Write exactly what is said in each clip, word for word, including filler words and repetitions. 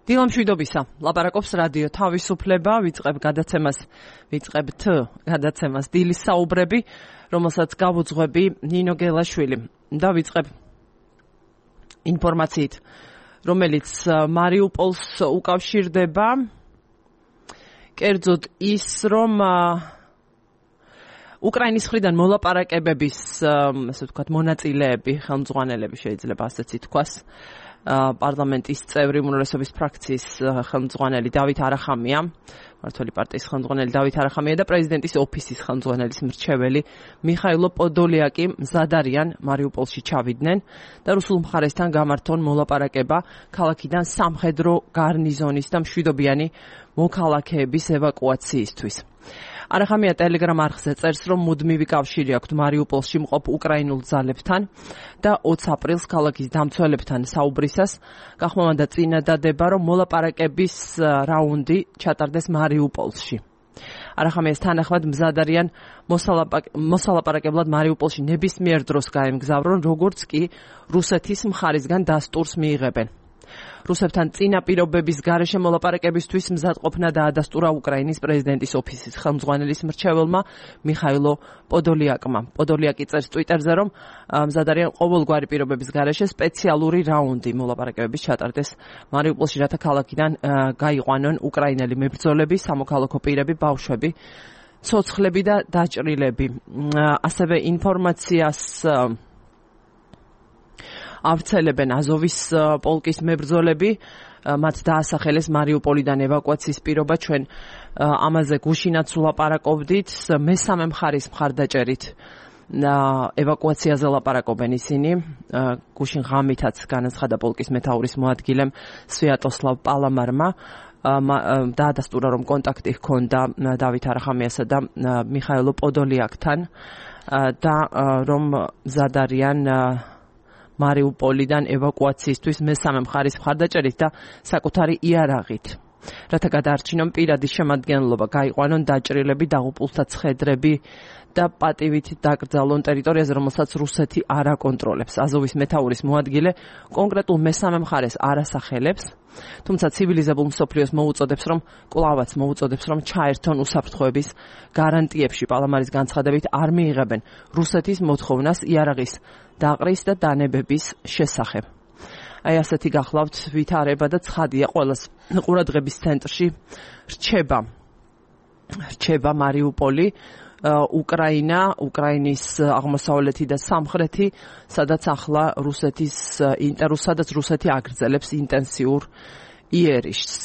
დილამშვიდობისა. ლაპარაკობს რადიო თავისუფლება, ვიწყებ გადაცემას, ვიწყებთ გადაცემას დილის საუბრები, რომელსაც გავუძღვები ნინო გელაშვილი. და ვიწყებ ინფორმაციით, რომელიც მარიუპოლს უკავშირდება, კერძოდ ის, რომ უკრაინის მხრიდან მოლაპარაკებების, ასე ვთქვათ, მონაწილეები, ხელმძღვანელები შეიძლება ასეც ითქვას, პარლამენტის წევრი უმრავლესობის ფრაქციის ხელმძღვანელი დავით არახამია, მმართველი პარტიის ხელმძღვანელი დავით არახამია და პრეზიდენტის ოფისის ხელმძღვანელის მრჩეველი მიხაილო პოდოლიაკი მზად არიან მარიუპოლში ჩავიდნენ და რუსულ მხარესთან გამართონ მოლაპარაკება ქალაქიდან სამხედრო გარნიზონის და მშვიდობიანი მოქალაქეების ევაკუაციისთვის. არახამია ტელეგრამ არხზე წერს, რომ მუდმივი კავშირი აქვთ მარიუპოლში მყოფ უკრაინულ ძალებთან და ოცი აპრილს ქალაქის დამცველებთან საუბრისას გახმოვანდა წინადადება, რომ მოლაპარაკების რაუნდი ჩატარდეს მარიუპოლში. არახამიას თანახმად მზად არიან მოსალაპარაკებლად მარიუპოლში ნებისმიერ დროს გაემგზავრონ, როგორც კი რუსეთის მხარისგან დასტურს მიიღებენ. რუსებთან წინა პირობების გარეშე მოლაპარაკებისთვის მზადყოფნა დაადასტურა უკრაინის პრეზიდენტის ოფისის ხელმძღვანელის მრჩეველმა მიხაილო პოდოლიაკმა. პოდოლიაკი წერს ტვიტერზე, რომ მზად არიან ყოველგვარი პირობების გარეშე სპეციალური რაუნდი მოლაპარაკებების ჩატარდეს მარიუპოლში, რათა ქალაქიდან გაიყვანონ უკრაინელი მებრძოლები, სამოქალაქო პირები, ბავშვები, ცოცხლები და დაჭრილები. ასევე ინფორმაციას ავრცელებენ აზოვის პოლკის მებრძოლები, მათ დაასახელეს მარიუპოლიდან ევაკუაციის პირობა. ჩვენ ამაზე გუშინაც ვლაპარაკობდით, მესამე მხარის მხარდაჭერით ევაკუაციაზე ლაპარაკობენ ისინი. გუშინ ღამითაც განაცხადა პოლკის მეთაურის მოადგილემ სვიატოსლავ პალამარმა, დაადასტურა, რომ კონტაქტი ჰქონდა დავით არახამიასა და მიხაილო პოდოლიაკთან და რომ მზად არიან მარიუპოლიდან ევაკუაციისთვის მესამე მხარის მხარდაჭერით და საკუთარი იარაღით, რათა გადაარჩინონ პირადი შემადგენლობა, გაიყვანონ დაჭრილები, დაღუპულთა ცხედრები და პატივით დაკრძალონ ტერიტორიაზე, რომელსაც რუსეთი არ აკონტროლებს. აზოვის მეთაურის მოადგილე კონკრეტულ მესამე მხარეს არ ასახელებს, თუმცა ცივილიზებულ მსოფლიოს მოუწოდებს, რომ კვლავაც მოუწოდებს, რომ ჩაერთონ უსაფრთხოების გარანტიებში. პალამარის განცხადებით არ მიიღებენ რუსეთის მოთხოვნას იარაღის დაყრის და დანებების შესახებ. აი ასეთი გახლავთ ვითარება და ცხადია ყველას ყურადღების ცენტრში რჩება რჩება მარიუპოლი, უკრაინა, უკრაინის აღმოსავლეთი და სამხრეთი, სადაც ახლა რუსეთის სადაც რუსეთი აგრძელებს ინტენსიურ იერიშს.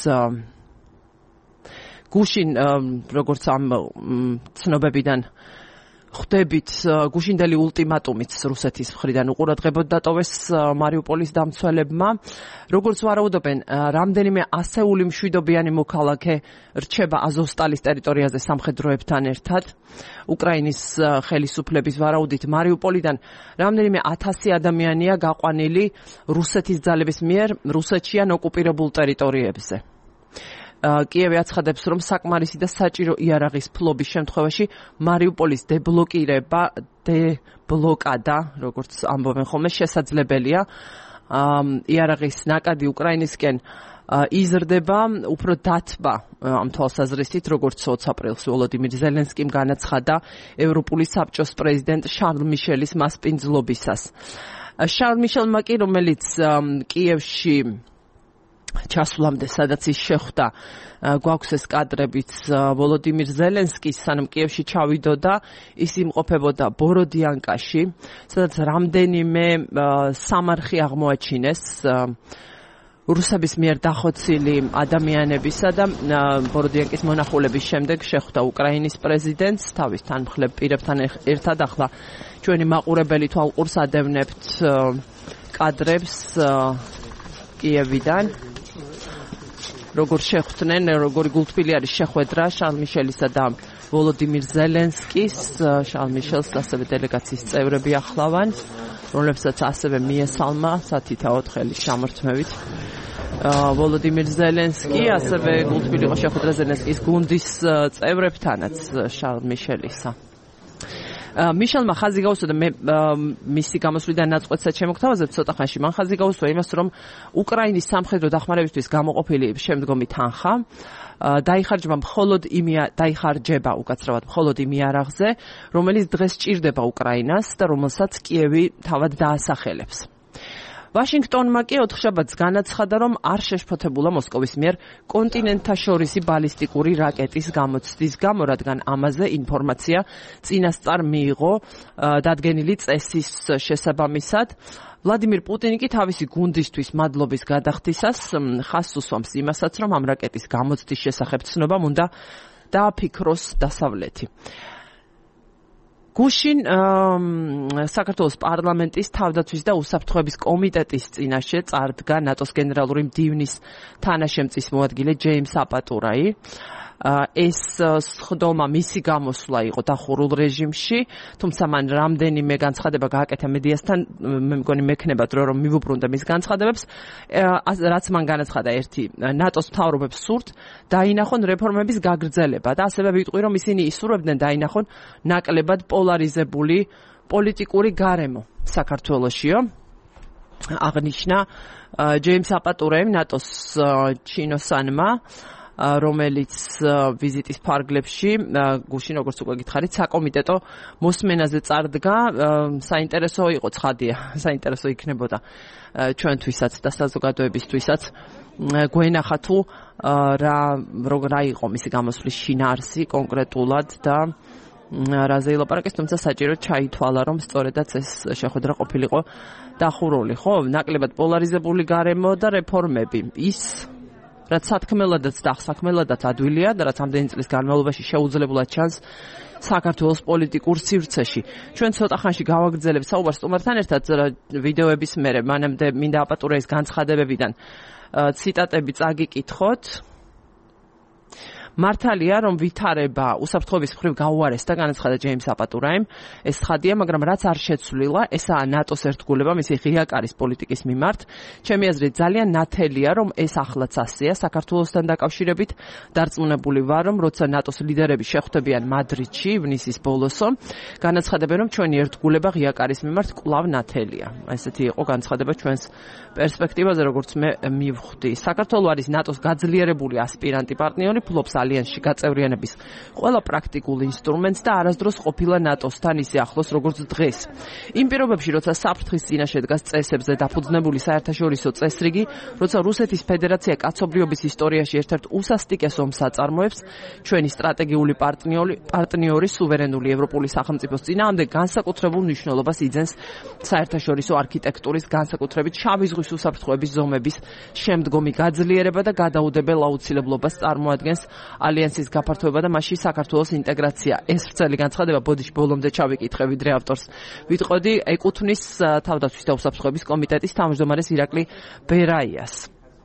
გუშინ, როგორც ამ ცნობებიდან ხვდებით, გუშინდელი ულტიმატუმით რუსეთის მხრიდან უყურადღებოდ დატოვეს მარიუპოლის დამცველებმა. როგორც ვარაუდობენ, რამდენიმე ასეული მშვიდობიანი მოქალაქე რჩება აზოვსტალის ტერიტორიაზე სამხედროებთან ერთად. უკრაინის ხელისუფლების ვარაუდით, მარიუპოლიდან რამდენიმე ათასი ადამიანია გაყვანილი რუსეთის ძალების მიერ რუსეთში ან ოკუპირებულ ტერიტორიებზე. კიევი აცხადებს, რომ საკმარისი და საჭირო იარაღის ფლობის შემთხვევაში მარიუპოლის დებლოკირება, დებლოკადა, როგორც ამბობენ ხოლმე, შესაძლებელია. იარაღის ნაკადი უკრაინისკენ იზრდება, უფრო დათბა ამ თვალსაზრისით, როგორც ოცი აპრილს ვოლოდიმირ ზელენსკიმ განაცხადა ევროპული საბჭოს პრეზიდენტ შარლ მიშელის მასპინძლობისას. შარლ მიშელმა კი, რომელიც კიევში ჩასვლამდე, სადაც ის შეხვდა, გვაქვს ეს კადრებიც ვოლოდიმირ ზელენსკის, სანამ კიევში ჩავიდოდა, ის იმყოფებოდა ბოროდიანკაში, სადაც რამდენიმე სამარხი აღმოაჩინეს რუსების მიერ დახოცილი ადამიანებისა და ბოროდიანკის მონახულების შემდეგ შეხვდა უკრაინის პრეზიდენტს თავის თანმხლებ პირებთან ერთად. ახლა ჩვენი მაყურებელი თვალყურს ადევნებთ კადრებს კიევიდან, როგორ შეხვდნენ, როგორი გულთბილი არის შეხვედრა შარლ მიშელისა და ვოლოდიმირ ზელენსკის. შარლ მიშელს ასევე დელეგაციის წევრები ახლავან, რომლებსაც ასევე მიესალმა სათითაოდ ხელის ჩამორთმევით ვოლოდიმირ ზელენსკი, ასევე გულთბილი იყო შეხვედრა ზელენსკის გუნდის წევრებთანაც შარლ მიშელისა. მიშელმა ხაზი გაუსვა და მე მისი გამოსვლიდან ნაწყვეტსაც შემოგთავაზებ ცოტა ხანში. მან ხაზი გაუსვა იმას, რომ უკრაინის სამხედრო დახმარებისთვის გამოყოფილი შემდგომი თანხა დაიხარჯება მხოლოდ იმ დაიხარჯება უკაცრავად მხოლოდ იმ იარაღზე, რომელიც დღეს ჭირდება უკრაინას და რომელსაც კიევი თავად დაასახელებს. ვაშინგტონმა კი ოთხშაბათს განაცხადა, რომ არ შეშფოთებულა მოსკოვის მიერ კონტინენტთაშორისი ბალისტიკური რაკეტის გამოცდის გამო, რადგან ამაზე ინფორმაცია წინასწარ მიიღო დადგენილი წესის შესაბამისად. ვლადიმირ პუტინი კი თავისი გუნდისთვის მადლობის გადახდისას ხაზს უსვამს იმასაც, რომ ამ რაკეტის გამოცდის შესახებ ცნობამ უნდა დააფიქროს დასავლეთი. გუშინ საქართველოს პარლამენტის თავდაცვის და უსაფრთხოების კომიტეტის წინაშე წარდგა ნატოს გენერალური მდივნის თანაშემწის მოადგილე ჯეიმს აპატურაი. ეს სხდომა მისი გამოსვლა იყო დახურულ რეჟიმში, თუმცა მან რამდენიმე განცხადება გააკეთა მედიასთან, მე მგონი მექნება დრო რომ მივუბრუნდა მის განცხადებებს, რაც მან განაცხადა ერთი, ნატოს მთავრობებს სურთ დაინახონ რეფორმების გაგრძელება და ასევე ვიტყვი, რომ ისინი ისურვებდნენ დაინახონ ნაკლებად პოლარიზებული პოლიტიკური გარემო საქართველოშიო. აღნიშნა ჯეიმს აპატურაიმ ნატოს ჩინოსანმა, რომელიც ვიზიტის ფარგლებში გუშინ როგორც უკვე გითხარით საკომიტეტო მოსმენაზე წარდგა. საინტერესო იყო ცხადია, საინტერესო იქნებოდა ჩვენთვისაც და საზოგადოებისთვისაც გვენახა თუ რა რა იყო მისი გამოსვლის შინაარსი კონკრეტულად და რაზე ილაპარაკეს, თუმცა საჭირო ჩაითვალა, რომ სწორედაც ეს შეხვედრა ყოფილიყო დახურული, ხო? ნაკლებად პოლარიზებული გარემო და რეფორმები. ის რაც სათქმელადაც და ახსაქმელადაც ადვილია და რაც ამდენი წლის განმავლობაში შეუძლებულად ჩანს საქართველოს პოლიტიკურ სივრცეში. ჩვენ ცოტა ხანში გავაგრძელებთ საუბარს სტუმართან ერთად ვიდეოების მერე, მანამდე მინდა აპატურაის განცხადებებიდან ციტატები წაგიკითხოთ. მართალია, რომ ვითარება უსაფრთხოების მხრივ გაუარესდა, განაცხადა ჯეიმს აპატურაიმ. ეს ცხადია, მაგრამ რაც არ შეცვლილა, ესაა ნატოს ერთგულება მისი ღიაკარის პოლიტიკის მიმართ. ჩემი აზრით, ძალიან ნათელია, რომ ეს ახლაც ასეა საქართველოსთან დაკავშირებით. დარწმუნებული ვარ, რომ როცა ნატოს ლიდერები შეხვდებიან მადრიდში ივნისის ბოლოსო, განაცხადებენ, რომ ჩვენი ერთგულება ღიაკარის მიმართ კვლავ ნათელია. ესეთი იყო განცხადება ჩვენს პერსპექტივაზე, როგორც მე მივხვდი. საქართველო არის ნატოს გაძლიერებული ასპირანტი პარტნიორი, ფლობს ალიანსში გაწევრიანების ყველა პრაქტიკულ ინსტრუმენტს და არასდროს ყოფილა ნატოსთან ისე ახლოს როგორც დღეს. იმ პირობებში, როცა საფრთხის წინაშე დგას წესებზე დაფუძნებული საერთაშორისო წესრიგი, როცა რუსეთის ფედერაცია კაცობრიობის ისტორიაში ერთ-ერთ უსასტიკეს ომს აწარმოებს, ჩვენი სტრატეგიული პარტნიორი, პარტნიორი სუვერენული ევროპული სახელმწიფოს წინააღმდეგ განსაკუთრებულ მნიშვნელობას იძენს საერთაშორისო არქიტექტურის, განსაკუთრებით შავი ზღვის უსაფრთხოების ზომების შემდგომი გაძლიერება და გადაუდებელ აუცილებლობას წარმოადგენს ალიანსის გაფართოება და მასში საქართველოს ინტეგრაცია. ეს ვრცელი განცხადება ბოდიში ბოლომდე ჩავიკითხე, ვიდრე ავტორს ვიტყოდი, ეკუთვნის თავდაცვის და უსაფრთხოების კომიტეტის თავმჯდომარეს ირაკლი ბერაიას.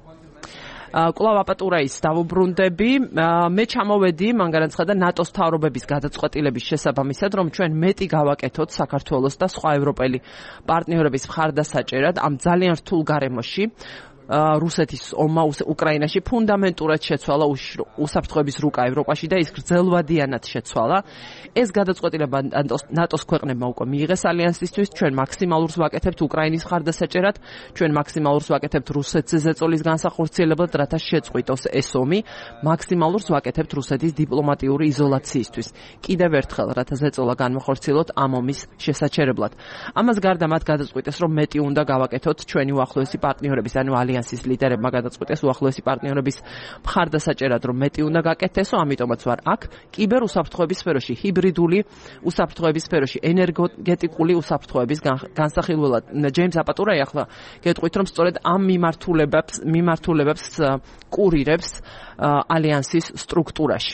კვლავ აპატურაის დავუბრუნდები, მე ჩამოვედი, მან განაცხადა ნატოს მთავრობების გადაწყვეტილების შესაბამისად, რომ ჩვენ მეტი გავაკეთოთ საქართველოს და სხვა ევროპელი პარტნიორების მხარდასაჭერად ამ ძალიან რთულ გარემოში. რუსეთის ომმა უკრაინაში ფუნდამენტურად შეცვალა უსაფრთხოების რუკა ევროპაში და ის გრძელვადიანად შეცვალა. ეს გადაწყვეტილება ნატოს ქვეყნებმა უკვე მიიღეს ალიანსისთვის, ჩვენ მაქსიმალურს ვაკეთებთ უკრაინის მხარდასაჭერად, ჩვენ მაქსიმალურს ვაკეთებთ რუსეთზე ზეწოლის განსახორციელებლად, რათა შეწყვიტოს ეს ომი, მაქსიმალურს ვაკეთებთ რუსეთის დიპლომატიური იზოლაციისთვის. კიდევ ერთხელ, რათა ზეწოლა განმახორციელოთ ამ ომის შესაჩერებლად. ამას გარდა მათ გადაწყვიტეს, რომ მეტი უნდა გავაკეთოთ ჩვენი უახლოესი პარტნიორების, ანუ ალიანსის ლიდერებმა გადაწყვიტეს უახლოესი პარტნიორების მხარდასაჭერად, რომ მეტი უნდა გაკეთესო, ამიტომაც ვარ აქ კიბერ უსაფრთხოების სფეროში, ჰიბრიდული უსაფრთხოების სფეროში, ენერგეტიკული უსაფრთხოების განსახილველად. ჯეიმს აპატურაი ახლა გეტყვით, რომ სწორედ ამ მიმართულებებს მიმართულებებს კურირებს ალიანსის სტრუქტურაში.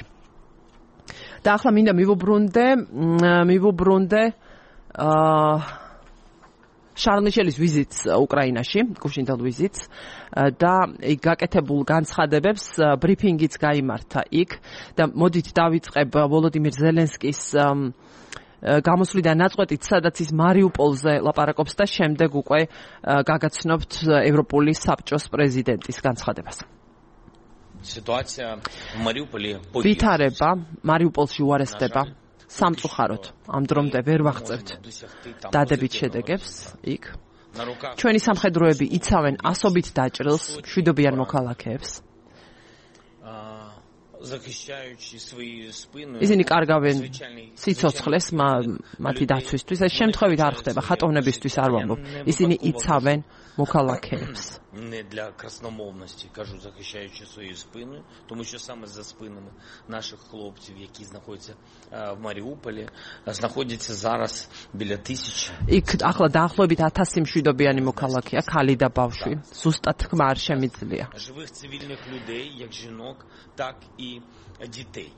და ახლა მინდა მივუბრუნდე მივუბრუნდე აა შარლ მიშელის ვიზიტს უკრაინაში, გუშინდელ ვიზიტს და იქ გაკეთებულ განცხადებებს ბრიფინგიც გაიმართა იქ და მოდით დავიწყებ ვოლოდიმირ ზელენსკის გამოსვლიდან ნაწყვეტით, სადაც ის მარიუპოლზე ლაპარაკობს და შემდეგ უკვე გაგაცნობთ ევროპული საბჭოს პრეზიდენტის განცხადებას. Ситуация в Мариуполе ვითარება მარიუპოლში უარესდება. სამწუხაროდ ამ დრომდე ვერ ვაღწევთ დადებით შედეგებს იქ. ჩვენი სამხედროები იცავენ ასობით დაჭრილს, მშვიდობიან მოქალაქეებს. ისინი კარგავენ სიცოცხლეს მათი დაცვისთვის. ეს შემთხვევით არ ხდება, ხატოვნებისთვის არ ვამბობ. ისინი იცავენ მოქალაქეებს. Не для красномовності, кажу, захищаючи свої спини, тому що саме за спинами наших хлопців, які знаходяться в Маріуполі, знаходяться зараз біля тисячі. იქ ახლა დაახლოებით ათასი მშვიდობიანი მოქალაქეა, ქალი და ბავშვი. ზუსტად თქმა არ შემიძლია. Живих цивільних людей, як жінок, так і дітей.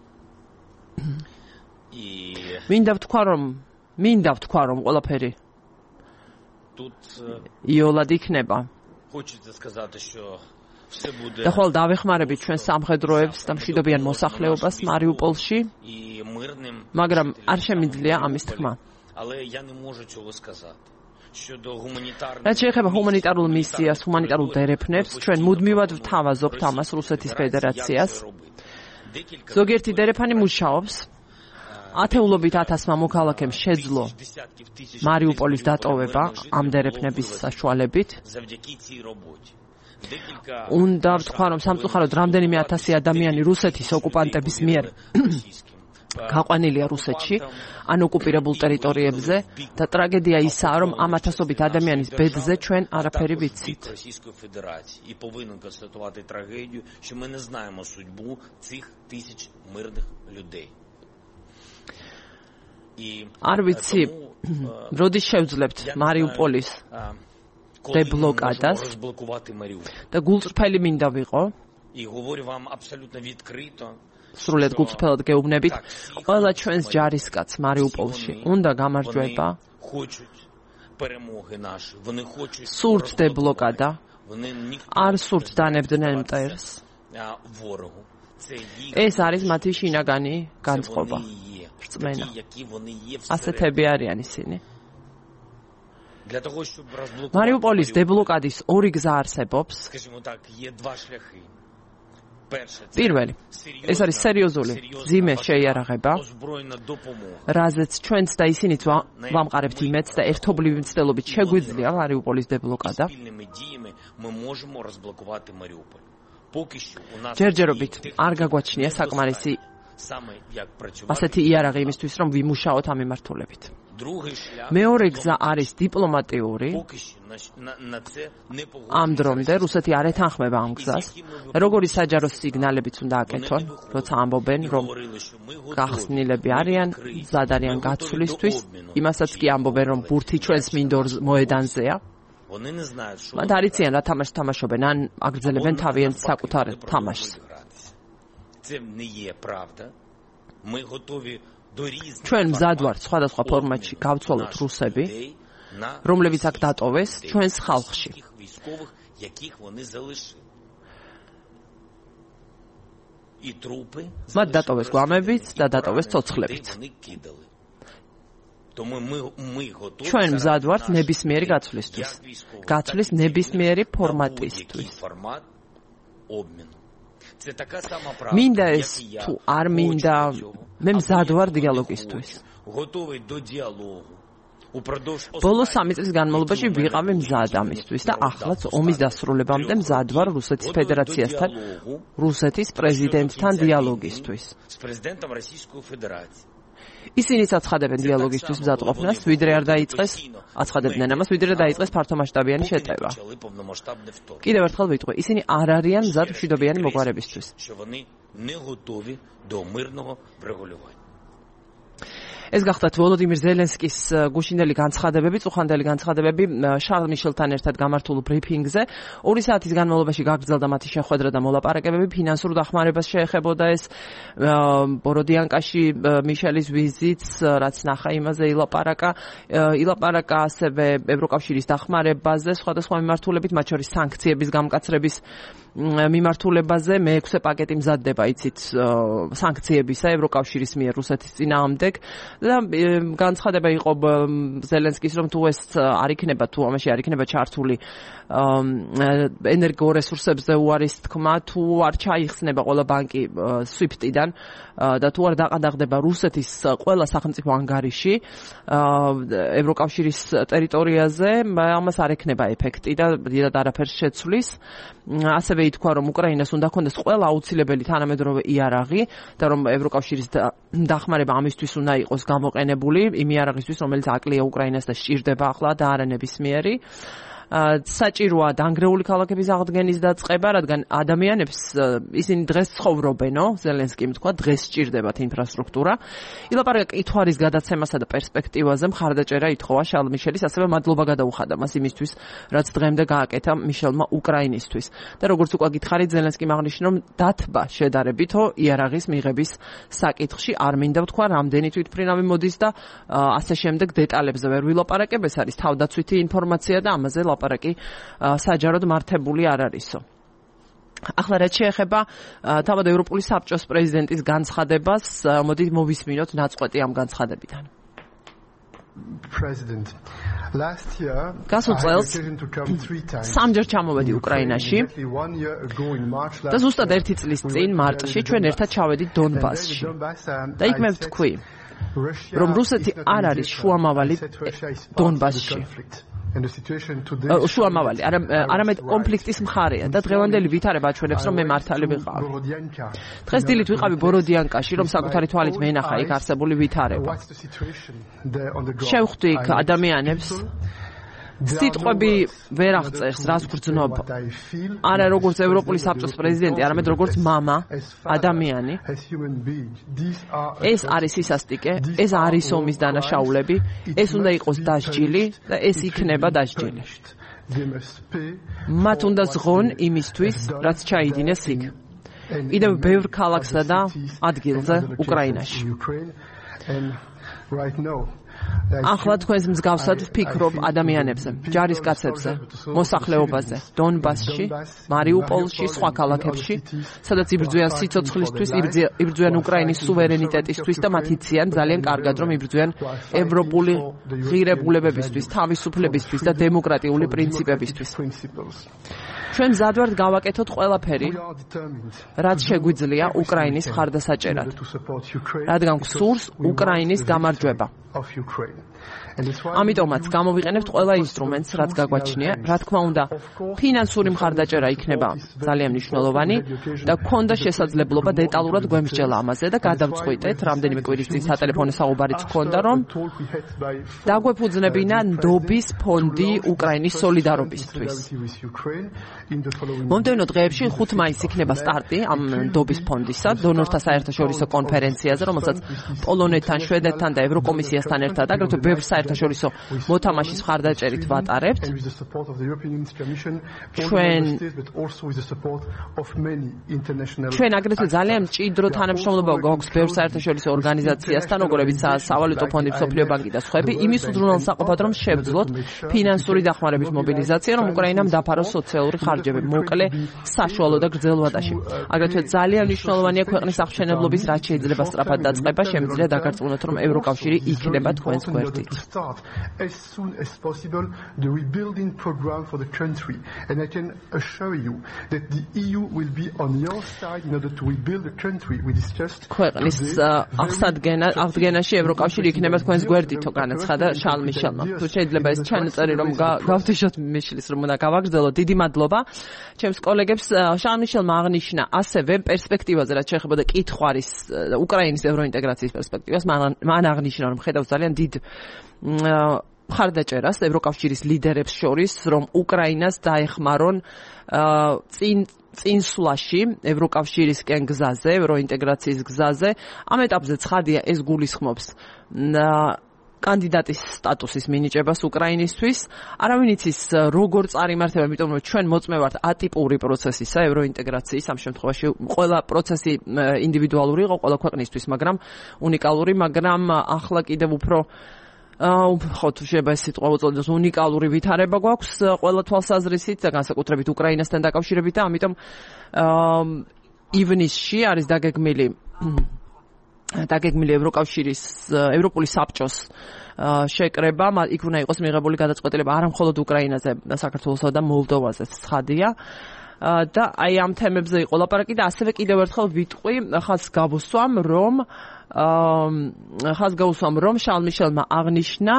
І მინდა ვთქვა რომ მინდა ვთქვა რომ ყველაფერი тут იოლად იქნება. Хочеться сказати, що все буде და ხოლ დავეხმარებით ჩვენ სამხედროებს და მშვიდობიან მოსახლეობას მარიუპოლში, і мирним, მაგრამ არ შემიძლია ამის თქმა. але я не можу цього сказати. Щодо гуманітарних რაც შეეხება ჰუმანიტარულ მისიას, ჰუმანიტარულ დერეფნებს, ჩვენ მუდმივად ვთავაზობთ ამას რუსეთის ფედერაციას. ზოგიერთი დერეფანი მუშაობს. ათეულობით ათასმა მოქალაქემ შეძლო მარიუპოლის დატოვება ამ დერეფნების საშუალებით. უნდა ვთქვა, რომ სამწუხაროდ რამდენიმე ათასი ადამიანი რუსეთის ოკუპანტების მიერ გაყვანილია რუსეთში, ან ოკუპირებულ ტერიტორიებზე და ტრაგედია ისაა, რომ ამ ათასობით ადამიანის ბედზე ჩვენ არაფერი ვიცით. Російської Федерації і повинен констатувати трагедію, що ми не знаємо судьбу цих тисяч мирних людей. არ ვიცი, როდის შევძლებთ მარიუპოლის დებლოკადას და გულწრფელი მინდა ვიყო. სრულად გულწრფელად გეუბნებით, ყველა ჩვენს ჯარისკაცს მარიუპოლში უნდა გამარჯვება. სურთ დებლოკადა, არ სურთ დანებდნენ მტერს. ეს არის მათი შინაგანი განწყობა. რწმენა. ასეთები არიან ისინი. მარიუპოლის დებლოკადის ორი გზა არსებობს. პირველი, ეს არის სერიოზული ძიმე შეიარაღება, რაზეც ჩვენც და ისინიც ვამყარებთ იმედს და ერთობლივი მცდელობით შეგვიძლია მარიუპოლის დებლოკადა. ჯერჯერობით არ გაგვაჩნია საკმარისი ასეთი იარაღი იმისთვის, რომ ვიმუშაოთ ამ მიმართულებით. მეორე გზა არის დიპლომატიური. ამ დრომდე რუსეთი არ ეთანხმება ამ გზას. როგორი საჯარო სიგნალებიც უნდა აკეთონ, როცა ამბობენ, რომ გახსნილები არიან, მზად არიან გაცვლისთვის, იმასაც კი ამბობენ, რომ ბურთი ჩვენს მინდორ მოედანზეა. მათ არ იციან რა თამაშს თამაშობენ, ან აგრძელებენ თავიანთ საკუთარ თამაშს. ჩვენ მზად ვართ სხვადასხვა ფორმატში გავცვალოთ რუსები, რომლებიც აქ დატოვეს ჩვენს ხალხში. მათ დატოვეს გვამებით და დატოვეს ცოცხლებით. ჩვენ მზად ვართ ნებისმიერი გაცვლისთვის, გაცვლის ნებისმიერი ფორმატისთვის. მინდა ეს თუ არ მინდა, მე მზად ვარ დიალოგისთვის. ბოლო სამი წლის განმავლობაში ვიყავი მზად ამისთვის და ახლაც ომის დასრულებამდე მზად ვარ რუსეთის ფედერაციასთან, რუსეთის პრეზიდენტთან დიალოგისთვის. ისინიც აცხადებენ დიალოგისთვის მზადყოფნას, ვიდრე არ დაიწყეს, აცხადებდნენ ამას, ვიდრე დაიწყეს ფართომასშტაბიანი შეტევა. კიდევ ერთხელ ვიტყვი, ისინი არ არიან მზად მშვიდობიანი მოგვარებისთვის. ეს გახდათ ვოლოდიმირ ზელენსკის გუშინდელი განცხადებები, წუხანდელი განცხადებები შარლ მიშელთან ერთად გამართულ ბრიფინგზე. ორი საათის განმავლობაში გაგრძელდა მათი შეხვედრა და მოლაპარაკებები. ფინანსურ დახმარებას შეეხებოდა ეს ბოროდიანკაში მიშელის ვიზიტს, რაც ნახა იმაზე ილაპარაკა. ილაპარაკა ასევე ევროკავშირის დახმარებაზე, სხვადასხვა მიმართულებით, მათ შორის სანქციების გამკაცრების მიმართულებაზე მეექვსე პაკეტი მზადდება, იცით, სანქციებისა ევროკავშირის მიერ რუსეთის წინააღმდეგ და განცხადება იყო ზელენსკის, რომ თუ ეს არ იქნება, თუ ამაში არ იქნება ჩართული ენერგორესურსებზე უარის თქმა, თუ არ ჩაიხსნება ყველა ბანკი სვიფტიდან და თუ არ დაყადაღდება რუსეთის ყველა სახელმწიფო ანგარიში ევროკავშირის ტერიტორიაზე, ამას არ ექნება ეფექტი და დიდად არაფერს შეცვლის. ასევე ითქვა, რომ უკრაინას უნდა ჰქონდეს ყველა აუცილებელი თანამედროვე იარაღი და რომ ევროკავშირის დახმარება ამისთვის უნდა იყოს გამოყენებული, იმ იარაღისთვის, რომელიც აკლია უკრაინას და სჭირდება ახლა და არა ნებისმიერი. საჭიროა დანგრეული ქალაქების აღდგენის დაწყება, რადგან ადამიანებს ისინი დღეს ცხოვრობენო, ზელენსკიმ თქვა, დღეს სჭირდებათ ინფრასტრუქტურა. ილაპარაკა კითხვარის გადაცემასა და პერსპექტივაზე მხარდაჭერა ითხოვა შარლ მიშელის, ასევე მადლობა გადაუხადა მას იმისთვის, რაც დღემდე გააკეთა მიშელმა უკრაინისთვის. და როგორც უკვე გითხარით, ზელენსკიმ აღნიშნა, რომ დათბა შედარებითო იარაღის მიღების საკითხში არ მინდა ვთქვა, რამდენი თვითმფრინავი მოდის და ასე შემდეგ დეტალებზე ვერ ვილაპარაკებ, ეს არის თავდაცვითი ინფორმაცია და ამაზე ლაპარაკი საჯაროდ მართებული არ არისო. ახლა რაც შეეხება თავად ევროპული საბჭოს პრეზიდენტის განცხადებას, მოდით მოვისმინოთ ნაწყვეტი ამ განცხადებიდან. გასულ წელს სამჯერ ჩამოვედი უკრაინაში და ზუსტად ერთი წლის წინ მარტში ჩვენ ერთად ჩავედით დონბასში და იქ მე ვთქვი, რომ რუსეთი არ არის შუამავალი დონბასში. შუამავალი, არამედ კონფლიქტის მხარეა და დღევანდელი ვითარება აჩვენებს, რომ მე მართალი ვიყავი. დღეს დილით ვიყავი ბოროდიანკაში, რომ საკუთარი თვალით მენახა იქ არსებული ვითარება. შევხვდი იქ ადამიანებს, სიტყვები ვერ აღწერს, რას გრძნობა. არა როგორც ევროპული საბჭოს პრეზიდენტი, არამედ როგორც მამა, ადამიანი. ეს არის სისასტიკე, ეს არის ომის დანაშაულები, ეს უნდა იყოს დასჯილი და ეს იქნება დასჯილი. მათ უნდა ზღონ იმისთვის, რაც ჩაიდინეს იქ. კიდევ ბევრ ქალაქსა და ადგილზე უკრაინაში. ახლა თქვენს მსგავსად ვფიქრობ ადამიანებზე, ჯარისკაცებზე, მოსახლეობაზე, დონბასში, მარიუპოლში, სხვა ქალაქებში, სადაც იბრძვიან სიცოცხლისთვის, იბრძვიან უკრაინის სუვერენიტეტისთვის და მათ იციან ძალიან კარგად, რომ იბრძვიან ევროპული ღირებულებებისთვის, თავისუფლებისთვის და დემოკრატიული პრინციპებისთვის. ჩვენ მზად ვართ გავაკეთოთ ყველაფერი, რაც შეგვიძლია უკრაინის მხარდასაჭერად, რადგან გვსურს უკრაინის გამარჯვება. ამიტომაც გამოვიყენებთ ყველა ინსტრუმენტს, რაც გაგვაჩნია. რა თქმა უნდა, ფინანსური მხარდაჭერა იქნება ძალიან მნიშვნელოვანი და გქონდა შესაძლებლობა დეტალურად გვემსჯელა ამაზე და გადავწყვიტეთ, რამდენიმე კვირის წინ სატელეფონო საუბარიც გქონდა, რომ დაგვეფუძნებინა ნდობის ფონდი უკრაინის სოლიდარობისთვის. მომდევნო დღეებში ხუთ მაისს იქნება სტარტი ამ ნდობის ფონდისა, დონორთა საერთაშორისო კონფერენციაზე, რომელსაც პოლონეთთან, შვედეთთან და ევროკომისიასთან ერთად აგრეთვე ბევრ საერთაშორისო მოთამაშის მხარდაჭერით ვატარებთ. ჩვენ ჩვენ აგრეთვე ძალიან მჭიდრო თანამშრომლობა გვაქვს ბევრ საერთაშორისო ორგანიზაციასთან, როგორებიც სავალუტო ფონდი, მსოფლიო ბანკი და სხვები, იმის უზრუნველსაყოფად, რომ შევძლოთ ფინანსური დახმარების მობილიზაცია, რომ უკრაინამ დაფაროს სოციალური ხარჯები მოკლე, საშუალო და გრძელ ვადაში. აგრეთვე ძალიან მნიშვნელოვანია ქვეყნის აღშენებლობის, რაც შეიძლება სწრაფად დაწყება, შემიძლია დაგარწმუნოთ, რომ ევროკავშირი იქნება თქვენს გვერდით. As soon as possible the rebuilding program for the country, and I can assure you that the E U will be on your side in order to rebuild the country. We discussed ქვეყნის აღსადგენა აღდგენაში ევროკავშირი იქნება თქვენს გვერდითო განაცხადა შარლ მიშელმა. თუ შეიძლება ეს ჩანაწერი რომ გავთიშოთ მიშლის რომ უნდა გავაგრძელოთ, დიდი მადლობა ჩემს კოლეგებს. შარლ მიშელმა აღნიშნა ასევე პერსპექტივაზე, რაც შეეხება და კითხვარის უკრაინის ევროინტეგრაციის პერსპექტივას, მან აღნიშნა რომ ხედავს ძალიან დიდ მხარდაჭერას ევროკავშირის ლიდერებს შორის, რომ უკრაინას დაეხმარონ წინ წინსვლაში ევროკავშირისკენ გზაზე, ევროინტეგრაციის გზაზე. ამ ეტაპზე ცხადია, ეს გულისხმობს კანდიდატის სტატუსის მინიჭებას უკრაინისთვის. არავინ იცის როგორ წარიმართება, იმიტომ რომ ჩვენ მოწმე ვართ ატიპური პროცესისა ევროინტეგრაციის. ამ შემთხვევაში ყველა პროცესი ინდივიდუალური იყო ყველა ქვეყნისთვის, მაგრამ უნიკალური, მაგრამ ახლა კიდევ უფრო ხო თუ შეიძლება ეს სიტყვა უწოდოს უნიკალური ვითარება გვაქვს ყველა თვალსაზრისით და განსაკუთრებით უკრაინასთან დაკავშირებით და ამიტომ ივნისში არის დაგეგმილი დაგეგმილი ევროკავშირის ევროპული საბჭოს შეკრება, იქ უნდა იყოს მიღებული გადაწყვეტილება არა მხოლოდ უკრაინაზე, საქართველოსა და მოლდოვაზე ცხადია. და აი ამ თემებზე იყო ლაპარაკი და ასევე კიდევ ერთხელ ვიტყვი ხაზს გავუსვამ რომ ხაზს გავუსვამ რომ შარლ მიშელმა აღნიშნა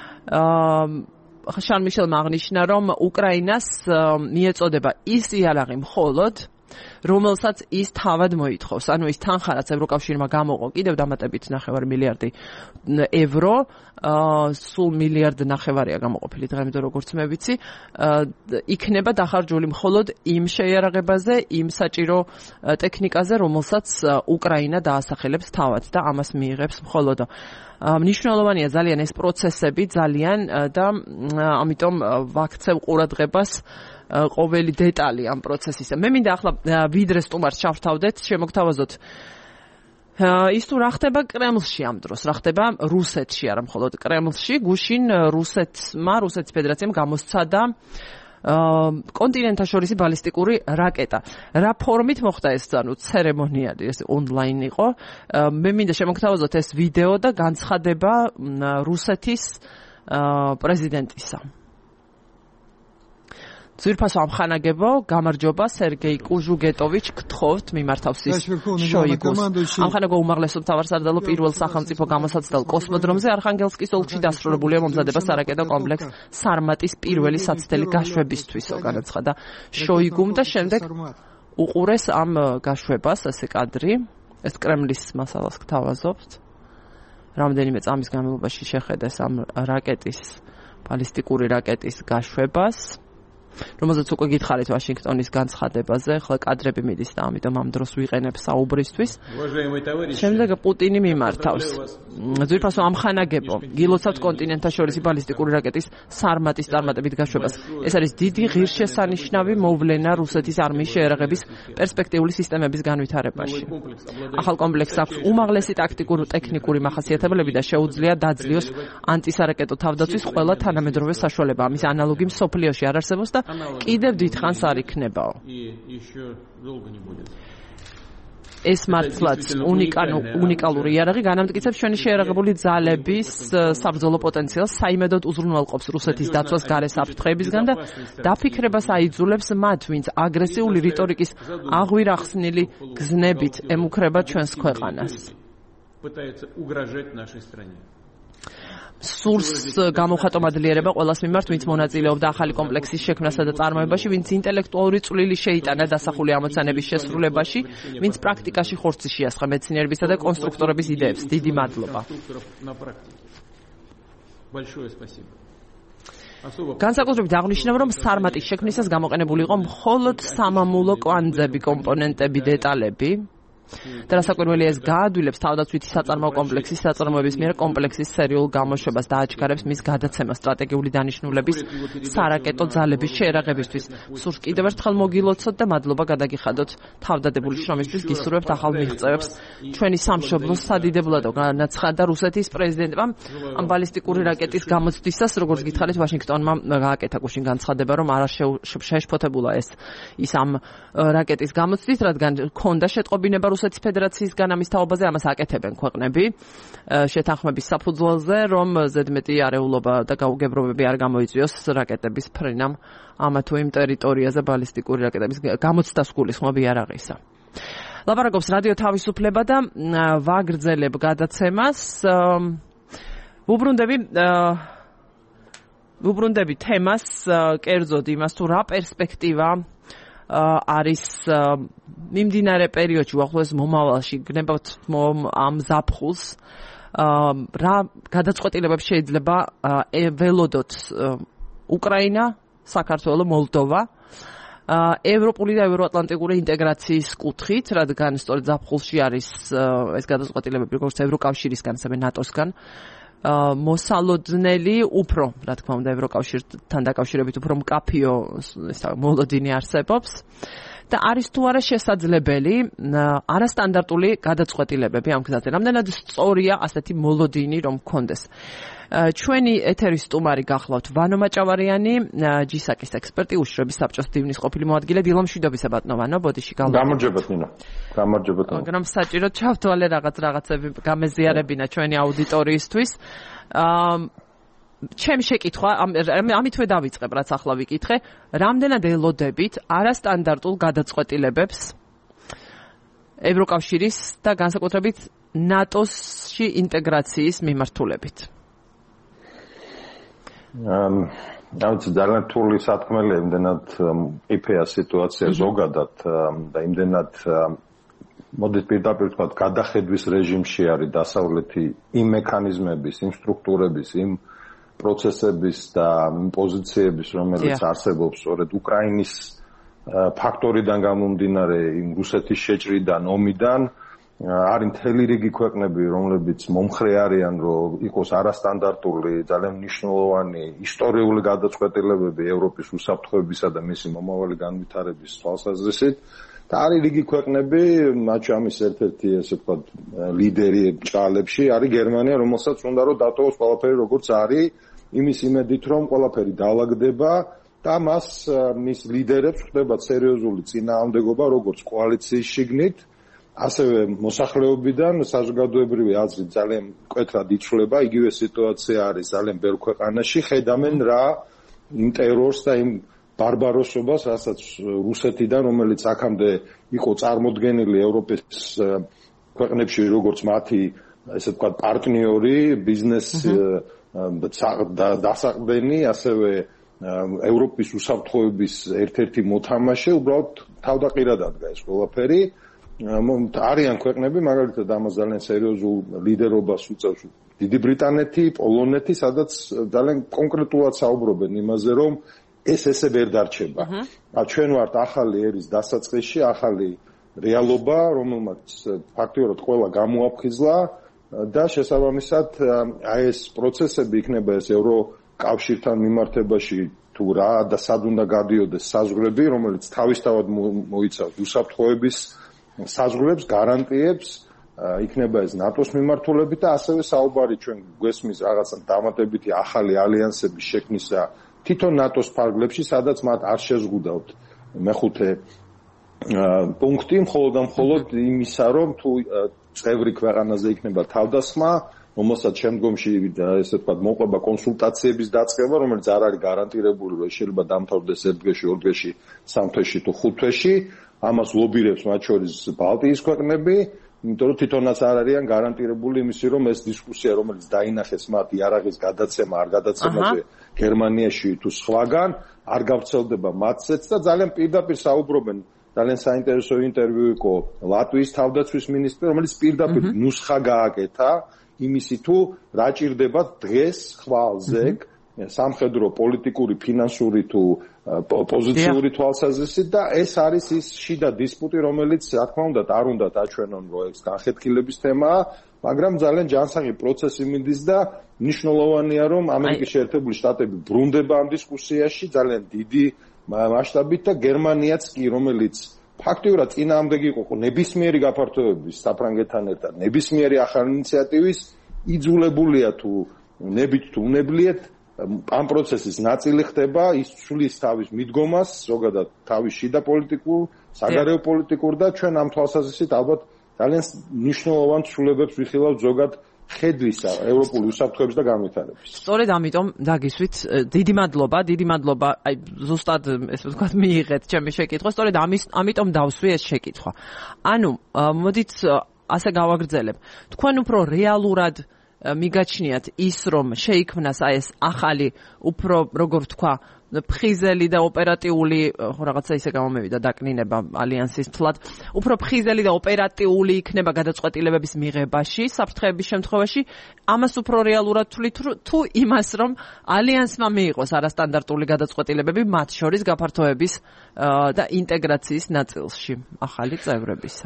შარლ მიშელმა აღნიშნა რომ უკრაინას მიეწოდება ის იარაღი მხოლოდ რომელსაც ის თავად მოითხოვს. ანუ ის თანხა რაც ევროკავშირმა გამოყო კიდევ დამატებით ნახევარი მილიარდი ევრო, სულ მილიარდ ნახევარია გამოყოფილი დღემდე როგორც მე ვიცი, იქნება დახარჯული მხოლოდ იმ შეიარაღებაზე, იმ საჭირო ტექნიკაზე, რომელსაც უკრაინა დაასახელებს თავად და ამას მიიღებს მხოლოდ. მნიშვნელოვანია ძალიან ეს პროცესები ძალიან და ამიტომ ვაქცევ ყურადღებას ყოველი დეტალი ამ პროცესისა. მე მინდა ახლა ვიდრე სტუმარს ჩავთავდეთ, შემოგთავაზოთ ის თუ რა ხდება კრემლში ამ დროს, რა ხდება რუსეთში, არა მხოლოდ კრემლში, გუშინ რუსეთმა, რუსეთის ფედერაციამ გამოსცადა კონტინენტაშორისი ბალისტიკური რაკეტა. რა ფორმით მოხდა ეს, ანუ ცერემონიალი, ეს ონლაინ იყო. მე მინდა შემოგთავაზოთ ეს ვიდეო და განცხადება რუსეთის პრეზიდენტისა. ძვირფასო ამხანაგებო, გამარჯობა სერგეი კუჟუგეტოვიჩ, გთხოვთ მიმართავს ის შოიგუს. ამხანაგო უმაღლესო მთავარსარდალო პირველ სახელმწიფო გამოსაცდელ კოსმოდრომზე არხანგელსკის ოლქში დასრულებულია მომზადება სარაკეტო კომპლექს სარმატის პირველი საცდელი გაშვებისთვისო, განაცხადა შოიგუმ და შემდეგ უყურეს ამ გაშვებას, ესე კადრი, ეს კრემლის მასალას გთავაზობთ. რამდენიმე წამის განმავლობაში შეხედეს ამ რაკეტის, ბალისტიკური რაკეტის გაშვებას. რომელზეც უკვე გითხარით ვაშინგტონის განცხადებაზე, ახლა კადრები მიდის და ამიტომ ამ დროს ვიყენებ საუბრისთვის. შემდეგ პუტინი მიმართავს. ძვირფასო ამხანაგებო, გილოცავთ კონტინენტაშორისი ბალისტიკური რაკეტის სარმატის წარმატებით გაშვებას. ეს არის დიდი ღირსშესანიშნავი მოვლენა რუსეთის არმიის შეიარაღების პერსპექტიული სისტემების განვითარებაში. ახალ კომპლექსს აქვს უმაღლესი ტაქტიკური ტექნიკური მახასიათებლები და შეუძლია დაძლიოს ანტისარაკეტო თავდაცვის ყველა თანამედროვე საშუალება. ამის ანალოგი მსოფლიოში არ არსებობს და კიდევ დიდხანს არ იქნებაო. ეს მართლაც უნიკალური იარაღი განამტკიცებს ჩვენი შეიარაღებული ძალების საბრძოლო პოტენციალს, საიმედოდ უზრუნველყოფს რუსეთის დაცვას გარე საფრთხეებისგან და დაფიქრებას აიძულებს მათ, ვინც აგრესიული რიტორიკის აღვირახსნილი გზნებით ემუქრება ჩვენს ქვეყანას. სურს გამოხატო მადლიერება ყველას მიმართ, ვინც მონაწილეობდა ახალი კომპლექსის შექმნასა და წარმოებაში, ვინც ინტელექტუალური წვლილი შეიტანა დასახული ამოცანების შესრულებაში, ვინც პრაქტიკაში ხორცი შეასხა მეცნიერებისა და კონსტრუქტორების იდეებს. დიდი მადლობა. განსაკუთრებით აღნიშნავ, რომ სარმატის შექმნისას გამოყენებული იყო მხოლოდ სამამულო კვანძები, კომპონენტები, დეტალები. და რასაკვირველია ეს გაადვილებს თავდაცვითი საწარმოო კომპლექსის საწარმოების მიერ კომპლექსის სერიულ გამოშვებას და აჩქარებს მის გადაცემას სტრატეგიული დანიშნულების სარაკეტო ძალების შეიარაღებისთვის. სურს კიდევ ერთხელ მოგილოცოთ და მადლობა გადაგიხადოთ თავდადებული შრომისთვის, გისურვებთ ახალ მიღწევებს ჩვენი სამშობლოს სადიდებლადო, განაცხადა რუსეთის პრეზიდენტმა ამ ბალისტიკური რაკეტის გამოცდისას, როგორც გითხარით, ვაშინგტონმა გააკეთა გუშინ განცხადება, რომ არ შეშფოთებულა ეს ის ამ რაკეტის გამოცდით, რადგან ქონდა შეტყობინება რუსეთის ფედერაციისგან ამის თაობაზე, ამას აკეთებენ ქვეყნები შეთანხმების საფუძველზე, რომ ზედმეტი არეულობა და გაუგებრობები არ გამოიწვიოს რაკეტების ფრენამ ამა თუ იმ ტერიტორიაზე ბალისტიკური რაკეტების გამოცდას გულისხმობ იარაღისა. ლაპარაკობს რადიო თავისუფლება და ვაგრძელებ გადაცემას. ვუბრუნდები ვუბრუნდები თემას, კერძოდ იმას თუ რა პერსპექტივა არის მიმდინარე პერიოდში, უახლოეს მომავალში, გნებავთ ამ ზაფხულს, რა გადაწყვეტილებებს შეიძლება ველოდოთ უკრაინა, საქართველო, მოლდოვა, ევროპული და ევროატლანტიკური ინტეგრაციის კუთხით, რადგან სწორედ ზაფხულში არის ეს გადაწყვეტილებები, როგორც ევროკავშირისგან, ასევე ნატოსგან მოსალოდნელი, უფრო, რა თქმა უნდა, ევროკავშირთან დაკავშირებით უფრო მკაფიო მოლოდინი არსებობს. და არის თუ არა შესაძლებელი არასტანდარტული გადაწყვეტილებები ამ გზაზე. რამდენად სწორია ასეთი მოლოდინი რომ გქონდეს. ჩვენი ეთერის სტუმარი გახლავთ ვანო მაჭავარიანი, ჯისაკის ექსპერტი, უშრების საბჭოს დივნის ყოფილი მოადგილე. დილამშვიდობისა ბატონო ვანო, ბოდიში გალო. გამარჯობათ ნინო. გამარჯობათ. მაგრამ საჭიროდ ჩავთვალე რაღაც რაღაცები გამეზიარებინა ჩვენი აუდიტორიისთვის. აა ჩემი შეკითხვა, ამითვე დავიწყებ, რაც ახლა ვიკითხე, რამდენად ელოდებით არასტანდარტულ გადაწყვეტილებებს ევროკავშირის და განსაკუთრებით ნატოში ინტეგრაციის მიმართულებით? ამც ძალიან რთული სათქმელია, იმდენად ყიფეა სიტუაცია ზოგადად და იმდენად მოდით პირდაპირ ვთქვათ, გადახედვის რეჟიმში არის დასავლეთი იმ მექანიზმების, იმ სტრუქტურების, იმ პროცესების და პოზიციების, რომელიც არსებობს სწორედ უკრაინის ფაქტორიდან გამომდინარე, იმ რუსეთის შეჭრიდან, ომიდან, არის მთელი რიგი ქვეყნები, რომლებიც მომხრე არიან, რომ იყოს არასტანდარტული, ძალიან მნიშვნელოვანი ისტორიული გადაწყვეტილებები ევროპის უსაფრთხოებისა და მისი მომავალი განვითარების თვალსაზრისით. და არის რიგი ქვეყნები, მათ შორის ერთ-ერთი ესე ვთქვათ ლიდერი ჭალებში არის გერმანია, რომელსაც უნდა რომ დატოვოს ყველაფერი როგორც არის, იმის იმედით რომ ყველაფერი დაალაგდება და მას მის ლიდერებს ხდება სერიოზული წინააღმდეგობა როგორც კოალიციის შიგნით, ასევე მოსახლეობიდან საზოგადოებრივი აზრი ძალიან მკვეთრად იცვლება, იგივე სიტუაცია არის ძალიან ბევრ ქვეყანაში, ხედავენ რა იმ ტერორს და იმ ბარბაროსობას, რასაც რუსეთიდან, რომელიც აქამდე იყო წარმოდგენილი ევროპის ქვეყნებში როგორც მათი, ესე ვთქვათ, პარტნიორი, ბიზნეს დასაყრდენი, ასევე ევროპის უსაფრთხოების ერთ-ერთი მოთამაშე, უბრალოდ თავდაყირად ადგა ეს ყველაფერი. არიან ქვეყნები, მაგალითად ამას ძალიან სერიოზულ ლიდერობას უწევს დიდი ბრიტანეთი, პოლონეთი, სადაც ძალიან კონკრეტულად საუბრობენ იმაზე, რომ ეს ესე ვერ დარჩება. ჩვენ ვართ ახალი ერის დასაწყისში, ახალი რეალობა, რომელმაც ფაქტიურად ყველა გამოაფხიზლა და შესაბამისად აი ეს პროცესები იქნება ეს ევროკავშირთან მიმართებაში თუ რა და სად უნდა გადიოდეს საზღვრები, რომელიც თავისთავად მოიცავს უსაფრთხოების საზღვრებს, გარანტიებს, იქნება ეს ნატოს მიმართულებით და ასევე საუბარი ჩვენ გვესმის რაღაცა დამატებითი ახალი ალიანსების შექმნისა თვითონ ნატოს ფარგლებში, სადაც მათ არ შეზღუდავთ მეხუთე პუნქტი, მხოლოდ და მხოლოდ იმისა, რომ თუ წევრი ქვეყანაზე იქნება თავდასხმა, რომელსაც შემდგომში ესე ვთქვათ მოყვება კონსულტაციების დაწყება, რომელიც არ არის გარანტირებული, რომ შეიძლება დამთავრდეს ერთ დღეში, ორ დღეში, სამ თვეში თუ ხუთ თვეში, ამას ლობირებს მათ შორის ბალტიის ქვეყნები, იმიტომ რომ თვითონაც არ არიან გარანტირებული იმისი, რომ ეს დისკუსია, რომელიც დაინახეს მათ იარაღის გადაცემა, არ გადაცემაზე გერმანიაში თუ სხვაგან, არ გავრცელდება მათზეც და ძალიან პირდაპირ საუბრობენ. ძალიან საინტერესო ინტერვიუ იყო ლატვიის თავდაცვის მინისტრს, რომელიც პირდაპირ ნუსხა გააკეთა იმისი თუ რა ჭირდება დღეს ხვალზე სამხედრო, პოლიტიკური, ფინანსური თუ პოზიციური თვალსაზრისით და ეს არის ის შიდა დისპუტი, რომელიც რა თქმა უნდა არ უნდა დაჩვენონ, რომ ეს განხეთქილების თემაა, მაგრამ ძალიან ჯანსაღი პროცესი მიდის და მნიშვნელოვანია, რომ ამერიკის შეერთებული შტატები ბრუნდება ამ დისკუსიაში ძალიან დიდი მასშტაბით და გერმანიაც კი, რომელიც ფაქტიურად წინააღმდეგი იყო ნებისმიერი გაფართოების საფრანგეთთან ერთად, ნებისმიერი ახალი ინიციატივის, იძულებულია თუ ნებით თუ უნებლიეთ ამ პროცესის ნაწილი ხდება, ის ცვლის თავის მიდგომას, ზოგადად თავის შიდა პოლიტიკურ, საგარეო პოლიტიკურ და ჩვენ ამ თვალსაზრისით ალბათ ძალიან მნიშვნელოვან ცვლილებებს ვიხილავთ ზოგად ხედვისა ევროპული უსაფრთხოების და განვითარების. სწორედ ამიტომ დაგისვით, დიდი მადლობა, დიდი მადლობა, აი ზუსტად ესე ვთქვათ მიიღეთ ჩემი შეკითხვა, სწორედ ამის ამიტომ დავსვი ეს შეკითხვა. ანუ მოდით ასე გავაგრძელებ. თქვენ უფრო რეალურად მიგაჩნიათ ის, რომ შეიქმნას აი ეს ახალი, უფრო როგორ ვთქვა, ფხიზელი და ოპერატიული, ხო რაღაცა ისე გამომევიდა დაკნინება ალიანსის თლად, უფრო ფხიზელი და ოპერატიული იქნება გადაწყვეტილებების მიღებაში, საფრთხეების შემთხვევაში, ამას უფრო რეალურად თვლით თუ იმას, რომ ალიანსმა მიიღოს არასტანდარტული გადაწყვეტილებები მათ შორის გაფართოების და ინტეგრაციის ნაწილში ახალი წევრებისა.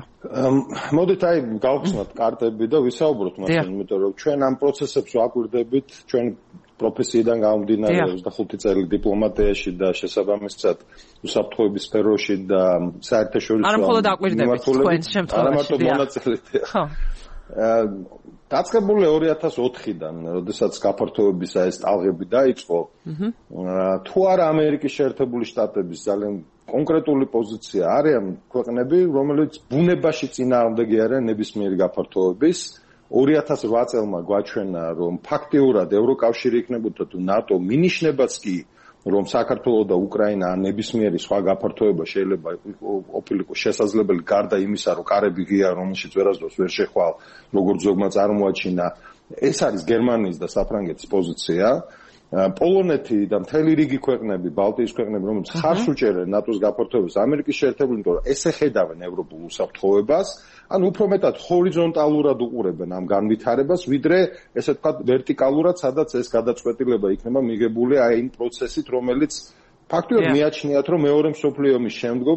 მოდით აი გავხსნათ კარტები და ვისაუბროთ მასთან, იმიტომ რომ ჩვენ ამ პროცესებს ვაკვირდებით, ჩვენ პროფესიიდან გამომდინარე ოცდახუთი წელი დიპლომატიაში და შესაბამისად უსაფრთხოების სფეროში და საერთაშორისო არა მხოლოდ აკვირდებით თქვენ შემთხვევაში. არა მარტო მონაწილეები. ხო. დაწყებული ორი ათას ოთხიდან, როდესაც გაფართოების ეს ტალღები დაიწყო, თუ არა ამერიკის შეერთებული შტატების ძალიან კონკრეტული პოზიცია არიან ქვეყნები, რომელიც ბუნებაში წინააღმდეგი არიან ნებისმიერი გაფართოების. ორი ათას რვა წელმა გვაჩვენა, რომ ფაქტიურად ევროკავშირი იქნებოდა თუ ნატო მინიშნებაც კი, რომ საქართველო და უკრაინა ნებისმიერი სხვა გაფართოება შეიძლება ყოფილიყო შესაძლებელი გარდა იმისა, რომ კარები ღია, რომელშიც ვერასდროს ვერ შეხვალ, როგორც ზოგმა წარმოაჩინა. ეს არის გერმანიის და საფრანგეთის პოზიცია. პოლონეთი და მთელი რიგი ქვეყნები, ბალტიის ქვეყნები, რომელიც ხარს უჭერენ ნატოს გაფართოებას, ამერიკის შეერთებული, იმიტომ რომ ეს ეხედავენ ევროპულ უსაფრთხოებას, ან უფრო მეტად ჰორიზონტალურად უყურებენ ამ განვითარებას, ვიდრე ესე ვთქვათ ვერტიკალურად, სადაც ეს გადაწყვეტილება იქნება მიღებული აი იმ პროცესით, რომელიც ფაქტობრივად მიაჩნიათ, რომ მეორე მსოფლიო ომის შემდგომ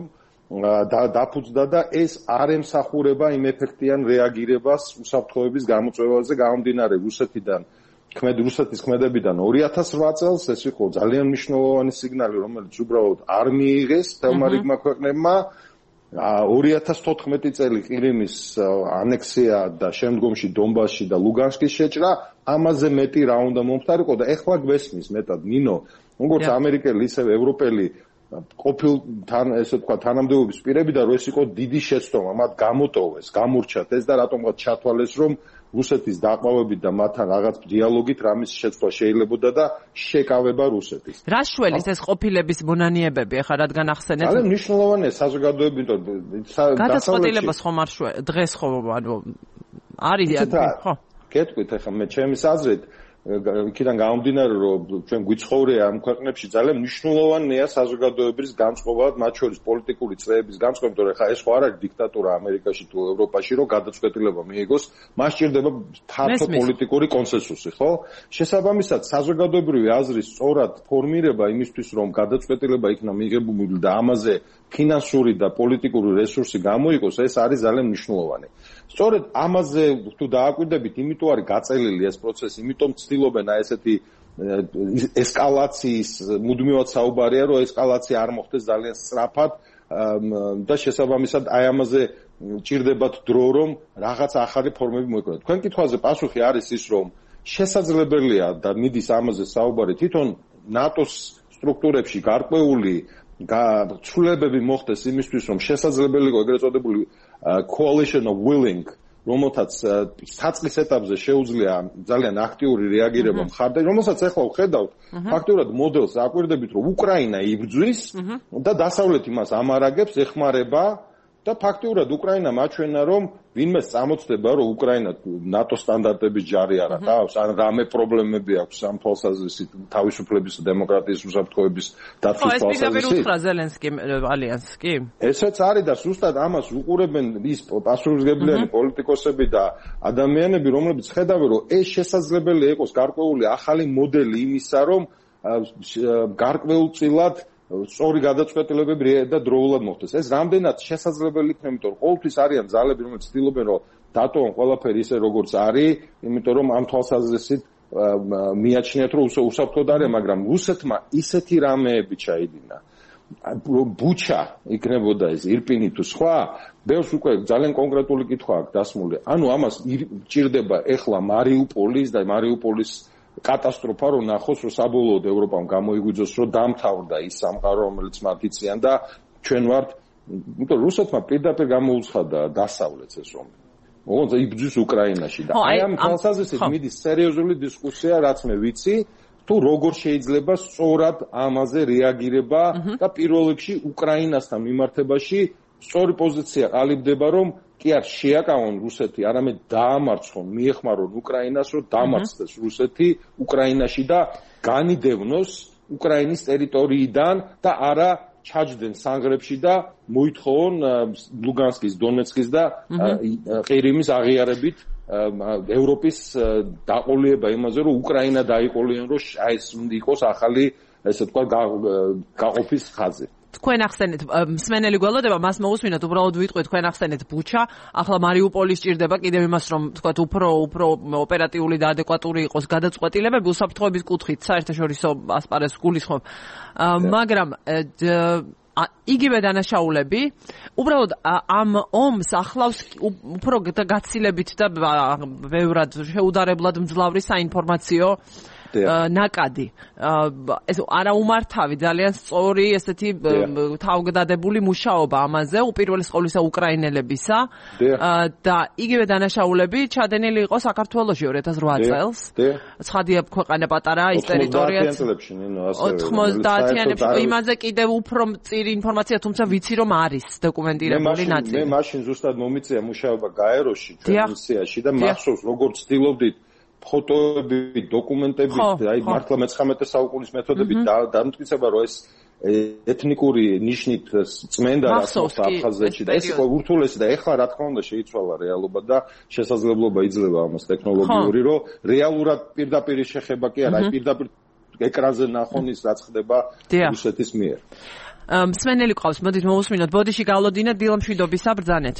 დაფუძნდა და ეს არ ემსახურება იმ ეფექტიან რეაგირებას უსაფრთხოების გამოწვევაზე გამომდინარე რუსეთიდან ქმედ რუსეთის ქმედებიდან ორი ათას რვა წელს ეს იყო ძალიან მნიშვნელოვანი სიგნალი, რომელიც უბრალოდ არ მიიღეს თელმა რიგმა ქვეყნებმა. ორი ათას თოთხმეტი წელი ყირიმის ანექსია და შემდგომში დონბასში და ლუგანსკის შეჭრა ამაზე მეტი რა უნდა მომხდარიყო და ეხლა გვესმის მეტად ნინო, როგორც ამერიკელი ისევ ევროპელი ყოფილ თან ესე ვთქვა თანამდებობის პირები და რომ ეს იყო დიდი შეცდომა, მათ გამოტოვეს, გამურჩათ ეს და რატომღაც ჩათვალეს, რომ რუსეთის დაყავებით და მათთან რაღაც დიალოგით რამის შეცვლა შეიძლებოდა და შეკავება რუსეთის. რა შველის ეს ყოფილების მონანიებები ახლა რადგან ახსენეთ? ძალიან მნიშვნელოვანია საზოგადოებრივ, გადაწყვეტილებას ხომ არ შვა დღეს ხო ანუ არის ხო? გეტყვით ახლა მე ჩემის აზრით იქიდან გამომდინარე, რომ ჩვენ გვიცხოვრია ამ ქვეყნებში ძალიან მნიშვნელოვანია საზოგადოების განწყობა, მათ შორის პოლიტიკური წრეების განწყობა, იმიტომ რომ ხა ეს ხო არ არის დიქტატურა ამერიკაში თუ ევროპაში, რომ გადაწყვეტილება მიიღოს, მას სჭირდება ფართო პოლიტიკური კონსენსუსი, ხო? შესაბამისად, საზოგადოებრივი აზრის სწორად ფორმირება იმისთვის, რომ გადაწყვეტილება იქნა მიღებული და ამაზე ფინანსური და პოლიტიკური რესურსი გამოიყოს, ეს არის ძალიან მნიშვნელოვანი. სწორედ ამაზე თუ დააკვირდებით, იმიტომ არის გაწელილი ეს პროცესი, იმიტომ ცდილობენ აი ესეთი ესკალაციის მუდმივად საუბარია, რომ ესკალაცია არ მოხდეს ძალიან სწრაფად და შესაბამისად აი ამაზე ჭირდებათ დრო, რომ რაღაც ახალი ფორმები მოეკვეთათ. თქვენ კითხვაზე პასუხი არის ის, რომ შესაძლებელია და მიდის ამაზე საუბარი თვითონ ნატოს სტრუქტურებში გარკვეული ცვლილებები მოხდეს იმისთვის, რომ შესაძლებელი იყო ეგრეთ წოდებული coalition of willing, რომელთაც საწყის ეტაპზე შეუძლია ძალიან აქტიური რეაგირება მხარდა, რომელსაც ახლა ვხედავთ, ფაქტობრივად მოდელს აკვირდებით, რომ უკრაინა იბრძვის და დასავლეთი მას ამარაგებს, ეხმარება და ფაქტობრივად უკრაინა მაჩვენა, რომ ვინმე წამოწდება, რომ უკრაინა ნატო სტანდარტების ჯარი არა ყავს, ან რამე პრობლემები აქვს ამ თვალსაზრისით თავისუფლების და დემოკრატიის უსაფრთხოების დაცვის თვალსაზრისით. ეს პირდაპირ უთხრა ზელენსკიმ ალიანსს კი? ესეც არის და ზუსტად ამას უყურებენ ის პასუხისმგებლიანი პოლიტიკოსები და ადამიანები, რომლებიც ხედავენ, რომ ეს შესაძლებელი იყოს გარკვეული ახალი მოდელი იმისა, რომ გარკვეულწილად სწორი გადაწყვეტილებები და დროულად მოხდეს. ეს რამდენად შესაძლებელი იქნება, იმიტომ რომ ყოველთვის არიან ძალები, რომლებიც ცდილობენ, რომ დატოვონ ყველაფერი ისე როგორც არის, იმიტომ რომ ამ თვალსაზრისით მიაჩნიათ, რომ უსაფრთხოდ არის, მაგრამ რუსეთმა ისეთი რამეები ჩაიდინა. ბუჩა იქნებოდა ეს ირპინი თუ სხვა, ბევრს უკვე ძალიან კონკრეტული კითხვა აქვს დასმული. ანუ ამას ჭირდება ეხლა მარიუპოლის და მარიუპოლის კატასტროფა რომ ნახოს, რომ საბოლოოდ ევროპამ გამოიგვიძოს, რომ დამთავრდა ის სამყარო, რომელიც მათ იციან და ჩვენ ვართ, იმიტომ რუსეთმა პირდაპირ გამოუცხადა დასავლეთს ეს ომი. ოღონდ იბრძვის უკრაინაში და აი ამ თვალსაზრისით მიდის სერიოზული დისკუსია, რაც მე ვიცი, თუ როგორ შეიძლება სწორად ამაზე რეაგირება და პირველ რიგში უკრაინასთან მიმართებაში სწორი პოზიცია ყალიბდება, რომ კი არ შეაკავონ რუსეთი, არამედ დაამარცხონ, მიეხმარონ უკრაინას, რომ დამარცხდეს რუსეთი უკრაინაში და განიდევნოს უკრაინის ტერიტორიიდან და არა ჩაჯდნენ სანგრებში და მოითხოვონ ლუგანსკის, დონეცკის და ყირიმის აღიარებით ევროპის დაყოლება იმაზე, რომ უკრაინა დაიყოლიან, რომ ეს უნდა იყოს ახალი, ესე ვთქვათ, გაყოფის ხაზი. თქვენ ახსენეთ მსმენელი გველოდება მას მოусმინოთ უბრალოდ ვიტყვით თქვენ ახსენეთ ბუჩა ახლა მარიუპოლი სჭირდება კიდევ იმას რომ თქვათ უფრო უფრო ოპერატიული და ადეკვატური იყოს გადაწყვეტილებები უსაფრთხოების კუთხით საერთაშორისო ასპარეზს გულისხმობ მაგრამ იგივე დანაშაულები უბრალოდ ამ ომს ახლავს უფრო გაცილებით და ბევრად შეუდარებლად მძლავრი საინფორმაციო ნაკადი ეს არაუმართავი ძალიან სწორი ესეთი თავგადადებული მუშაობა ამაზე უპირველეს ყოვლისა უკრაინელებისა და იგივე დანაშაულები ჩადენილი იყო საქართველოში ორი ათას რვა წელს ცხადია ქვეყანა პატარა ის ტერიტორიაც ოთხმოცდაათიანებში იმაზე კიდევ უფრო მწირი ინფორმაცია თუმცა ვიცი რომ არის დოკუმენტირებული ნაწილი მე მაშინ ზუსტად მომიწია მუშაობა გაეროში ჩვენ მისიაში და მახსოვს როგორც ცდილობდით ფოტოები, დოკუმენტებით, აი მართლა მეცხრამეტე საუკუნის მეთოდებით დამტკიცება, რომ ეს ეთნიკური ნიშნით წმენდა რასმოს აფხაზეთში და ეს იყო ურთულესი და ეხლა რა თქმა უნდა შეიცვალა რეალობა და შესაძლებლობა იძლევა ამას ტექნოლოგიური, რომ რეალურად პირდაპირ შეხება კი არა, აი პირდაპირ ეკრანზე ნახონის რაც ხდება რუსეთის მიერ. მსმენელი ყავს, მოდით მოვუსმინოთ, ბოდიში გავლოდინეთ დილამშვიდობისა ბრძანეთ.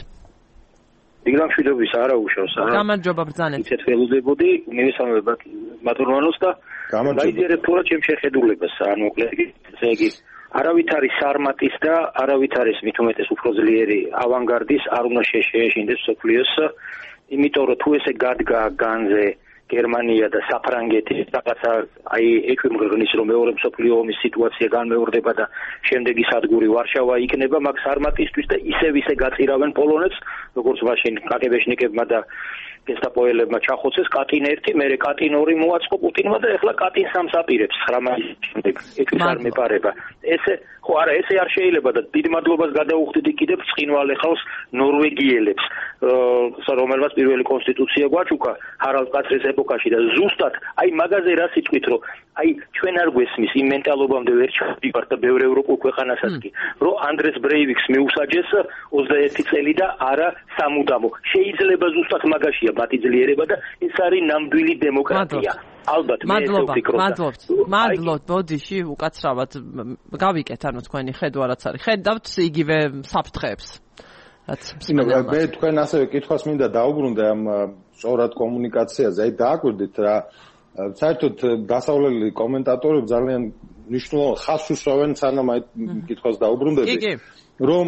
დილამშვიდობის არა უშავს არა გამარჯობა ბრძანეთ იცით ველოდებოდი მივესალმებათ მატურმანოს და დაიძერებ თორა ჩემ შეხედულებას ანუ ესე იგი არავით არის სარმატის და არავით არის მით უმეტეს უფრო ძლიერი ავანგარდის არ უნდა შეეშინდეს სოფლიოს იმიტომ რომ თუ ესე გადგა განზე გერმანია და საფრანგეთი რაღაცა აი ეკვიმღრნის რომ მეორე მსოფლიო ომის სიტუაცია განმეორდება და შემდეგი სადგური ვარშავა იქნება მაგ სარმატისთვის და ისევ ისე გაწირავენ პოლონეთს როგორც მაშინ კაგებეშნიკებმა და გესტაპოელებმა ჩახოცეს კატინ ერთი მერე კატინ ორი მოაწყო პუტინმა და ეხლა კატინ სამს აპირებს ცხრა მაისის შემდეგ ეკვის არ მეპარება ესე ხო არა ესე არ შეიძლება და დიდ მადლობას გადაუხდიდი კიდევ ცხინვალ ეხავს ნორვეგიელებს რომელსაც პირველი კონსტიტუცია გვაჩუქა ჰარალდ კაცრის ეპოქაში და ზუსტად აი მაგაზე რა სიტყვით რომ აი ჩვენ არ გვესმის იმ მენტალობამდე ვერ ჩავდივართ და ბევრ ევროპულ ქვეყანასაც კი რომ ანდრეს ბრეივიქს მიუსაჯეს ოცდაერთი წელი და არა სამუდამო შეიძლება ზუსტად მაგაშია მათი ძლიერება და ეს არის ნამდვილი დემოკრატია ალბათ მე ესე ვფიქრობ მადლობთ მადლობთ ბოდიში უკაცრავად გავიკეთ ანუ თქვენი ხედვა რაც არის ხედავთ იგივე საფრთხეებს რაც მე თქვენ ასევე კითხვას მინდა დაუბრუნდე ამ სწორად კომუნიკაციაზე აი დააკვირდით რა საერთოდ დასავლელი კომენტატორები ძალიან მნიშვნელოვან ხაზს უსვამენ სანამ აი კითხვას დაუბრუნდები რომ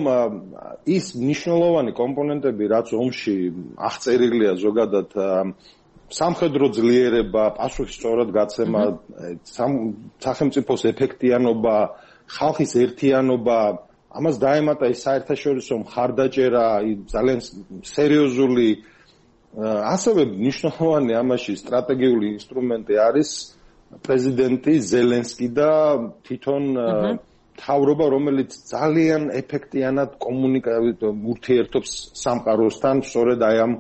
ის მნიშვნელოვანი კომპონენტები რაც ომში აღწერილია ზოგადად სამხედრო ძლიერება, პასუხისმცემლად გაცემა, სახელმწიფოს ეფექტიანობა, ხალხის ერთიანობა, ამას დაემატა ის საერთაშორისო მხარდაჭერა, ძალიან სერიოზული ასევე მნიშვნელოვანი ამაში სტრატეგიული ინსტრუმენტი არის პრეზიდენტი ზელენსკი და თვითონ მთავრობა, რომელიც ძალიან ეფექტიანად ურთიერთობს სამყაროსთან, სწორედ აი ამ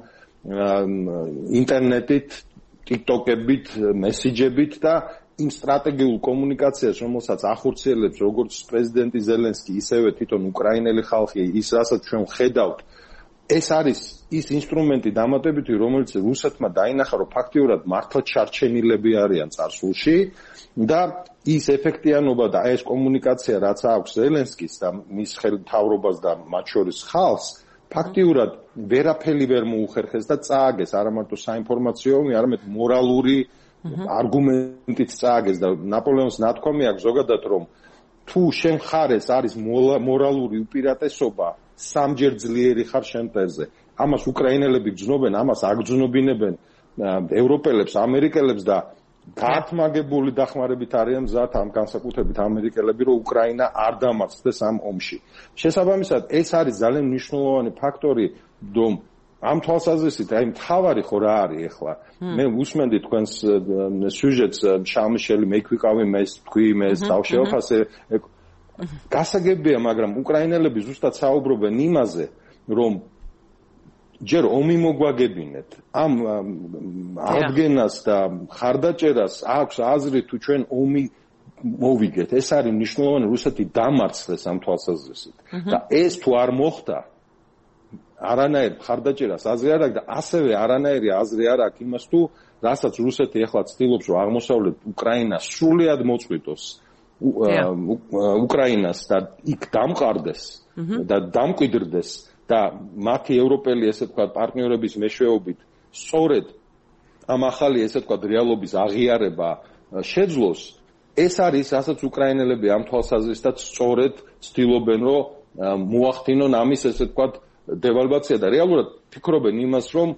ინტერნეტით, ტიკტოკებით, მესიჯებით და იმ სტრატეგიულ კომუნიკაციას, რომელსაც ახორციელებს როგორც პრეზიდენტი ზელენსკი, ისევე თვითონ უკრაინელი ხალხი, ის რასაც ჩვენ ხედავთ, ეს არის ის ინსტრუმენტი დამატებითი, რომელიც რუსეთმა დაინახა, რომ ფაქტიურად მართლა ჩარჩენილები არიან წარსულში და ის ეფექტიანობა და ეს კომუნიკაცია, რაც აქვს ზელენსკის და მის ხელმთავრობას და მათ შორის ხალხს, ფაქტიურად ვერაფერი ვერ მოუხერხეს და წააგეს არა მარტო საინფორმაციო, არამედ მორალური არგუმენტით წააგეს და ნაპოლეონის ნათქვამი აქვს ზოგადად რომ თუ შენ მხარეს არის მორალური უპირატესობა, სამჯერ ძლიერი ხარ შენ მტერზე. ამას უკრაინელები გძნობენ, ამას აგძნობინებენ ევროპელებს, ამერიკელებს და გათმაგებული დახმარებით არიან მზად ამ განსაკუთრებით ამერიკელები, რომ უკრაინა არ დამარცხდეს ამ ომში. შესაბამისად, ეს არის ძალიან მნიშვნელოვანი ფაქტორი, რომ ამ თვალსაზრისით, აი მთავარი ხო რა არის ახლა? მე უსმენდი თქვენს სიუჟეტს, შამიშელი მე ქვიყავი, მე თქვი, მე დავშევაფასე. გასაგებია, მაგრამ უკრაინელები ზუსტად საუბრობენ იმაზე, რომ ჯერ ომი მოგვაგებინეთ. ამ აღდგენას და ხარდაჭერას აქვს აზრი თუ ჩვენ ომი მოვიგეთ. ეს არის მნიშვნელოვანი რუსეთი დამარცხდეს ამ თვალსაზრისით. და ეს თუ არ მოხდა, არანაირ ხარდაჭერას აზრი არ აქვს და ასევე არანაირი აზრი არ აქვს იმას თუ რასაც რუსეთი ახლა ცდილობს რომ აღმოსავლეთ უკრაინა სრულად მოწყვიტოს უკრაინას და იქ დამყარდეს და დამკვიდრდეს და მათი ევროპელი ესე ვთქვათ პარტნიორების მეშვეობით სწორედ ამ ახალი ესე ვთქვათ რეალობის აღიარება შეძლოს ეს არის რასაც უკრაინელები ამ თვალსაზრისით სწორედ ცდილობენ რომ მოახდინონ ამის ესე ვთქვათ დევალვაცია და რეალურად ფიქრობენ იმას რომ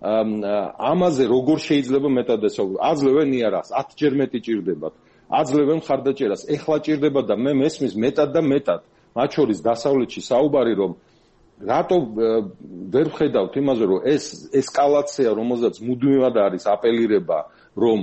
ამაზე როგორ შეიძლება მეტად ესაუბრონ აძლევენ იარაღს ათჯერ მეტი ჭირდებათ აძლევენ ხარდაჭერას ეხლა ჭირდება და მე მესმის მეტად და მეტად მათ შორის დასავლეთში საუბარი რომ რატო ვერ ხედავთ იმაზე რომ ეს ესკალაცია რომელზეც მუდმივად არის აპელირება რომ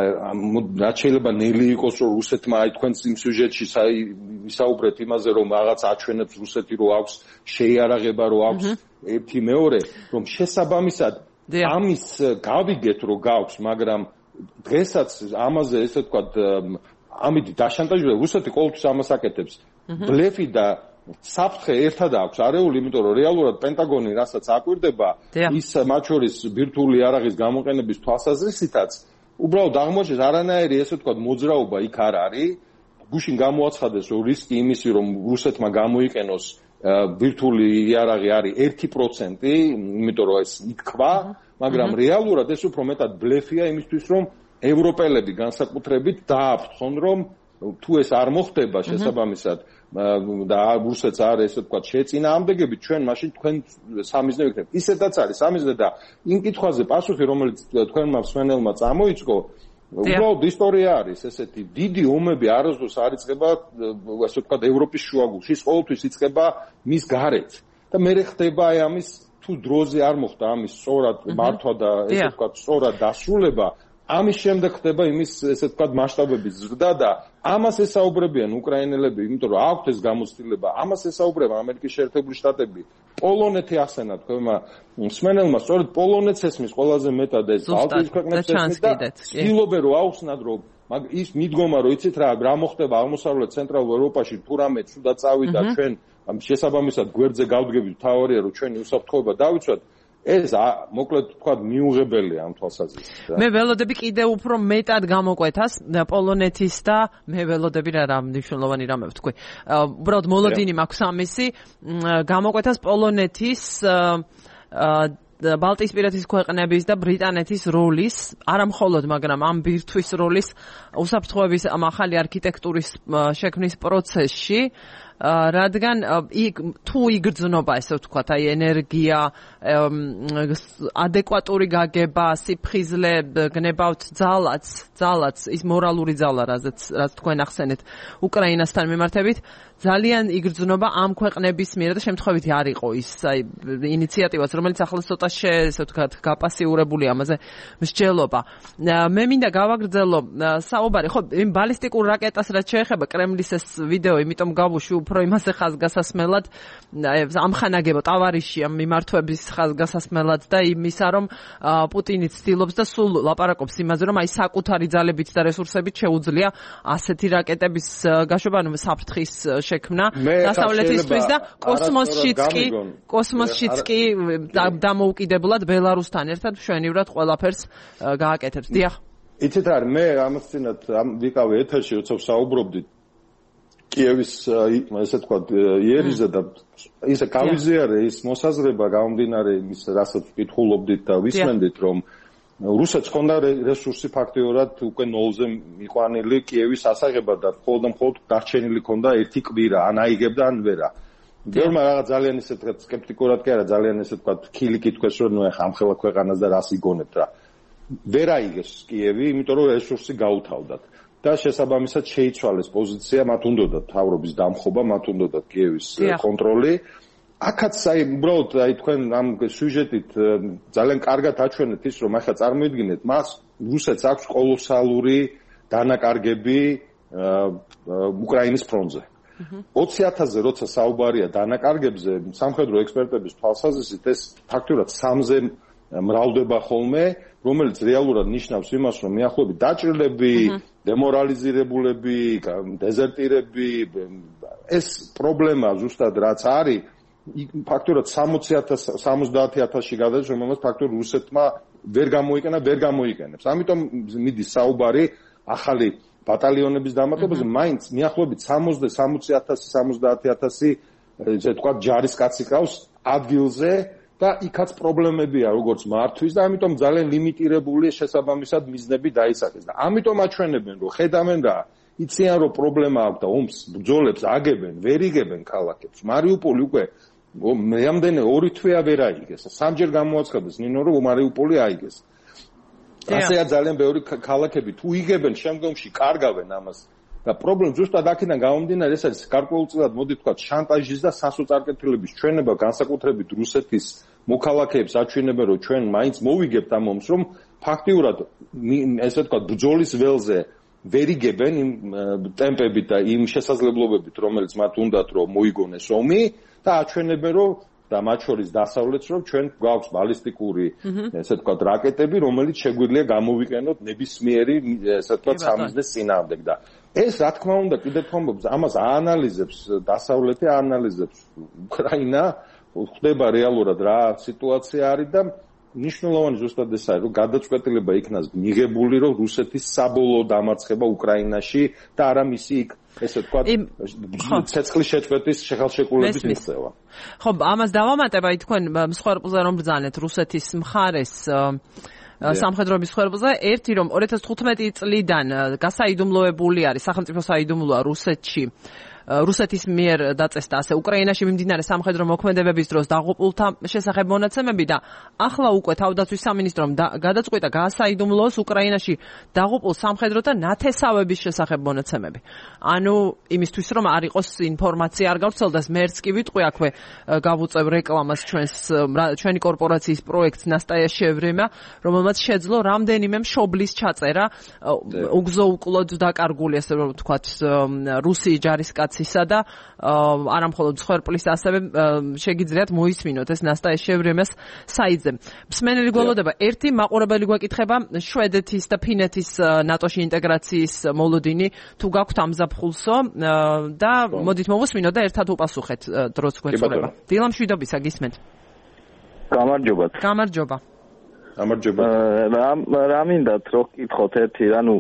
რაც შეიძლება ნელი იყოს რომ რუსეთმა აი თქვენს იმ სიუჟეტში ვისაუბრეთ იმაზე რომ რაღაც აჩვენებს რუსეთი რომ აქვს შეიარაღება რომ აქვს ერთი მეორე რომ შესაბამისად ამის გავიგეთ რომ გაქვს მაგრამ დღესაც ამაზე ესე ვთქვათ ამით დაშანტაჟდება რუსეთი ყოველთვის ამას აკეთებს ბლეფი და საფრთხე ერთად აქვს არეული იმიტომ რომ რეალურად პენტაგონი რასაც აკვირდება ის მათ შორის ბირთვული იარაღის გამოყენების თვალსაზრისითაც უბრალოდ აღმოჩნდეს არანაირი ესე ვთქვათ მოძრაობა იქ არ არის გუშინ გამოაცხადეს რომ რისკი იმისი რომ რუსეთმა გამოიყენოს ბირთვული იარაღი არის ერთი პროცენტი იმიტომ რომ ეს ითქვა მაგრამ რეალურად ეს უფრო მეტად ბლეფია იმისთვის რომ ევროპელები განსაკუთრებით დააფრთხონ რომ თუ ეს არ მოხდება შესაბამისად და რუსეთს არ ესე ვთქვათ შეწინააღმდეგებით ჩვენ მაშინ თქვენ სამიზნე ვიქნებით ისედაც არის სამიზნე და იმ კითხვაზე პასუხი რომელიც თქვენმა მსმენელმა წამოიწყო უბრალოდ ისტორია არის ესეთი დიდი ომები არასდროს არ იწყება ასე ვთქვათ ევროპის შუაგულში ის ყოველთვის იწყება მის გარეთ და მე ხდება აი ამის თუ დროზე არ მოხდა ამის სწორად მართვა და ესე ვთქვათ სწორად დასრულება ამის შემდეგ ხდება იმის ესე ვთქვათ მასშტაბების ზრდა და ამას ესაუბრებიან უკრაინელები იმიტომ რომ აქვთ ეს გამოცდილება ამას ესაუბრება ამერიკის შეერთებული შტატები პოლონეთი ახსენა თქვენმა მსმენელმა სწორედ პოლონეთს ესმის ყველაზე მეტად ეს ბალტიის ქვეყნებს ესმის და ცდილობენ რომ აუხსნათ რომ ის მიდგომა რომ იცით რა რა მოხდება აღმოსავლეთ ცენტრალურ ევროპაში თუ რამე ცუდად წავიდა ჩვენ შესაბამისად გვერდზე გავდგებით თავარია რომ ჩვენი უსაფრთხოება დავიცვათ ეს მოკლედ თქვა მიუღებელია ამ თვალსაზრისით. მე ველოდები კიდე უფრო მეტად გამოკვეთას პოლონეთის და მე ველოდები რა რა მნიშვნელოვანი რამე ვთქვი. უბრალოდ მოლოდინი მაქვს ამისი გამოკვეთას პოლონეთის ბალტიისპირეთის ქვეყნების და ბრიტანეთის როლის, არა მხოლოდ, მაგრამ ამ ბირთვის როლის უსაფრთხოების ამ ახალი არქიტექტურის შექმნის პროცესში რადგან თუ იგრძნობა ესე ვთქვათ აი ენერგია ადეკვატური გაგება სიფხიზლე გნებავთ ძალაც ძალაც ის მორალური ძალა რაც რაც თქვენ ახსენეთ უკრაინასთან მიმართებით ძალიან იგრძნობა ამ ქვეყნების მიერ და შემთხვევითი არ იყო ის აი ინიციატივაც რომელიც ახლა ცოტა ესე ვთქვათ გაპასიურებული ამაზე მსჯელობა მე მინდა გავაგრძელო საუბარი ხო იმ ბალისტიკურ რაკეტას რაც შეეხება კრემლის ეს ვიდეო იმიტომ გავუშვი უფრო იმაზე ხაზგასასმელად ამხანაგებო ტავარიში ამ მიმართვების ხაზგასასმელად და იმისა რომ პუტინი ცდილობს და სულ ლაპარაკობს იმაზე რომ აი საკუთარი ძალებით და რესურსებით შეუძლია ასეთი რაკეტების გაშვება ანუ საფრთხის შექმნა დასავლეთისთვის და კოსმოსშიც კი კოსმოსშიც კი დამოუკიდებლად ბელარუსთან ერთად მშვენივრად ყველაფერს გააკეთებს დიახ იცით რა მე ამას წინათ ვიყავი ეთერში როცა საუბრობდით კიევის ესე ვთქვათ იერიზე და ისე გავიზიარე ის მოსაზრება გამომდინარე იმის რასაც ვკითხულობდით და ვისმენდით რომ რუსეთს ხონდა რესურსი ფაქტიურად უკვე ნოლზე მიყვანილი კიევის ასაღებად და მხოლოდ და მხოლოდ დარჩენილი ხონდა ერთი კვირა ან აიგებდა ან ვერა ბევრმა რაღაც ძალიან ისე ვთქვათ სკეპტიკურად კი არა ძალიან ესე ვთქვათ ქილი კითხვეს რომ ნუ ახლა ამხელა ქვეყანას და რას იგონებთ რა ვერ აიგეს კიევი იმიტომ რომ რესურსი გაუთავდათ და შესაბამისად შეიცვალეს პოზიცია მათ უნდათ თავრობის დამხობა მათ უნდათ კიევის კონტროლი აქაც აი უბრალოდ აი თქვენ ამ სიუჟეტით ძალიან კარგად აჩვენეთ ის რომ ახლა წარმოიდგინეთ მას რუსეთს აქვს კოლოსალური დანაკარგები უკრაინის ფრონტზე ოცი ათასზე როცა საუბარია დანაკარგებზე სამხედრო ექსპერტების თვალსაზრისით ეს ფაქტურად სამზე მრავლდება ხოლმე რომელიც რეალურად ნიშნავს იმას რომ მიახლოებით დაჭრილები დემორალიზირებულები დეზერტირები ეს პრობლემა ზუსტად რაც არის ფაქტურად სამოცი ათასი სამოცდაათი ათასში გადადის რომელსაც ფაქტურად რუსეთმა ვერ გამოიყენა ვერ გამოიყენებს ამიტომ მიდის საუბარი ახალი ბატალიონების დამატებაზე მაინც მიახლოებით სამოცდა სამოცი ათასი სამოცდაათი ათასი ესე თქვა ჯარისკაცი ყავს ადგილზე და იქაც პრობლემებია როგორც მართვის და ამიტომ ძალიან ლიმიტირებული შესაბამისად მიზნები დაისახეს და ამიტომ აჩვენებენ რომ ხედავენ რა იციან რომ პრობლემა აქვს და ომს ბრძოლებს აგებენ ვერ იგებენ ქალაქებს მარიუპოლი უკვე მეამდენე ორი თვეა ვერ აიგეს სამჯერ გამოაცხადეს ნინო რომ მარიუპოლი აიგეს ასეა ძალიან ბევრი ქალაქები თუ იგებენ შემდგომში კარგავენ ამას და პრობლემა ზუსტად აქედან გამომდინარე ეს არის გარკვეულწილად მოდი თქვა შანტაჟის და სასოწარკეთილების ჩვენება განსაკუთრებით რუსეთის მოქალაქეებს აჩვენებენ რომ ჩვენ მაინც მოვიგებთ ამ ომს რომ ფაქტიურად ესე თქვა ბრძოლის ველზე ვერ იგებენ იმ ტემპებით და იმ შესაძლებლობებით რომელიც მათ უნდათ რომ მოიგონეს ომი და აჩვენებენ რომ და მათ შორის დასავლეთს რომ ჩვენ გვაქვს ბალისტიკური ესე თქვა რაკეტები რომელიც შეგვიძლია გამოვიყენოთ ნებისმიერი ესე თქვა სამიზნეს წინააღმდეგ და ეს რა თქმა უნდა კიდევ ხომობს ამას აანალიზებს დასავლეთი აანალიზებს უკრაინა ხდება რეალურად რა სიტუაცია არის და ნიშნულოვანი ზუსტად ეს არის რომ გადაწყვეტილება იქნას მიღებული რომ რუსეთის საბოლოო დამარცხება უკრაინაში და არა მისი იქ ესე თქვა ცეცხლის შეწყვეტის შეხალშეკრულების მიღწევა. ხო, ამას დავამატებ აი თქვენ მსხვერპლზე რომ ბრძანეთ რუსეთის მხარეს სამხედროების მსხვერპლზე ერთი რომ ორი ათას თხუთმეტი წლიდან გასაიდუმლოებული არის სახელმწიფო საიდუმლოა რუსეთში რუსეთის მიერ დაწესდა ასე უკრაინაში მიმდინარე სამხედრო მოქმედებების დროს დაღუპულთა შესახებ მონაცემები და ახლა უკვე თავდაცვის სამინისტრომ გადაწყვიტა გაასაიდუმლოს უკრაინაში დაღუპულ სამხედროთა ნათესავების შესახებ მონაცემები. ანუ იმისთვის რომ არ იყოს ინფორმაცია არ გავრცელდეს მერც კი ვიტყვი აქვე გავუწევ რეკლამას ჩვენს ჩვენი კორპორაციის პროექტს ნასტაია შევრემა რომელმაც შეძლო რამდენიმე მშობლის ჩაწერა უგზო-უკლოდ დაკარგული ასე რომ ვთქვათ რუსი ჯარისკაცი ისა და არა მხოლოდ მსხვერპლის ასევე შეგიძლიათ მოისმინოთ ეს ნასტაია შევრემას საიტზე. მსმენელი გველოდება ერთი მაყურებელი გვეკითხება შვედეთის და ფინეთის ნატოში ინტეგრაციის მოლოდინი თუ გაქვთ ამზაფხულსო და მოდით მოვუსმინოთ და ერთად უპასუხეთ დროც გვეწურება. დილა მშვიდობისა გისმენთ. გამარჯობათ. გამარჯობა. გამარჯობა. რა მინდათ რო გკითხოთ ერთი, ანუ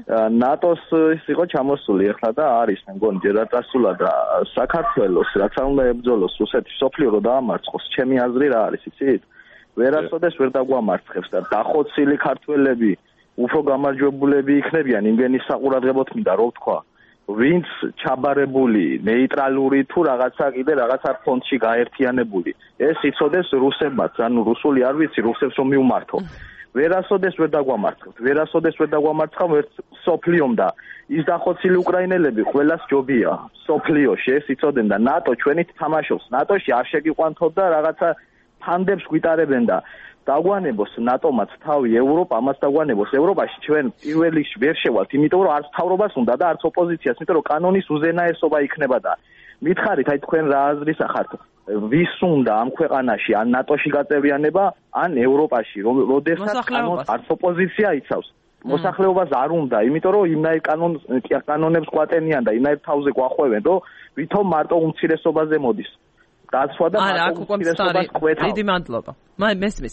ნატოს ის იყო ჩამოსული ახლა და არის მე მგონი ჯერ არ წასულა და საქართველოს რაც უნდა ებრძოლოს რუსეთის სოფლიო რო დაამარცხოს, ჩემი აზრი რა არის, იცით? ვერასოდეს ვერ დაგვამარცხებს და დახოცილი ქართველები უფრო გამარჯვებულები იქნებიან იმგენის საყურადღებოთ მინდა რო ვთქვა. ვინც ჩაბარებული, ნეიტრალური თუ რაღაცა კიდე რაღაცა ფონდში გაერთიანებული. ეს იცოდეს რუსებმაც, ანუ რუსული არ ვიცი, რუსებს რომ მიუმართო. ვერასოდეს ვერ დაგვამარცხებთ, ვერასოდეს ვერ დაგვამარცხავ ერთ სოფლიომ და ის დახოცილი უკრაინელები ყველას ჯობია. სოფლიოში ეს იცოდენ და ნატო ჩვენით თამაშობს. ნატოში არ შეგიყვანთოთ და რაღაცა ფანდებს გვიტარებენ და დაგვანებოს ნატომაც თავი ევროპა ამას დაგვანებოს ევროპაში ჩვენ პირველ რიგში ვერ შევალთ იმიტომ რომ არც თავრობას უნდა და არც ოპოზიციას იმიტომ რომ კანონის უზენაესობა იქნება და მითხარით აი თქვენ რა აზრის ახართ ვის უნდა ამ ქვეყანაში ან ნატოში გაწევრიანება ან ევროპაში როდესაც კანონს არც ოპოზიცია იცავს მოსახლეობას არ უნდა იმიტომ რომ იმნაირ კანონს კანონებს ყვატენიან და იმნაირ თავზე გვახვევენ რომ ვითომ მარტო უმცირესობაზე მოდის დაცვა და მარტო ყვეთავ. დიდი მადლობა. მესმის.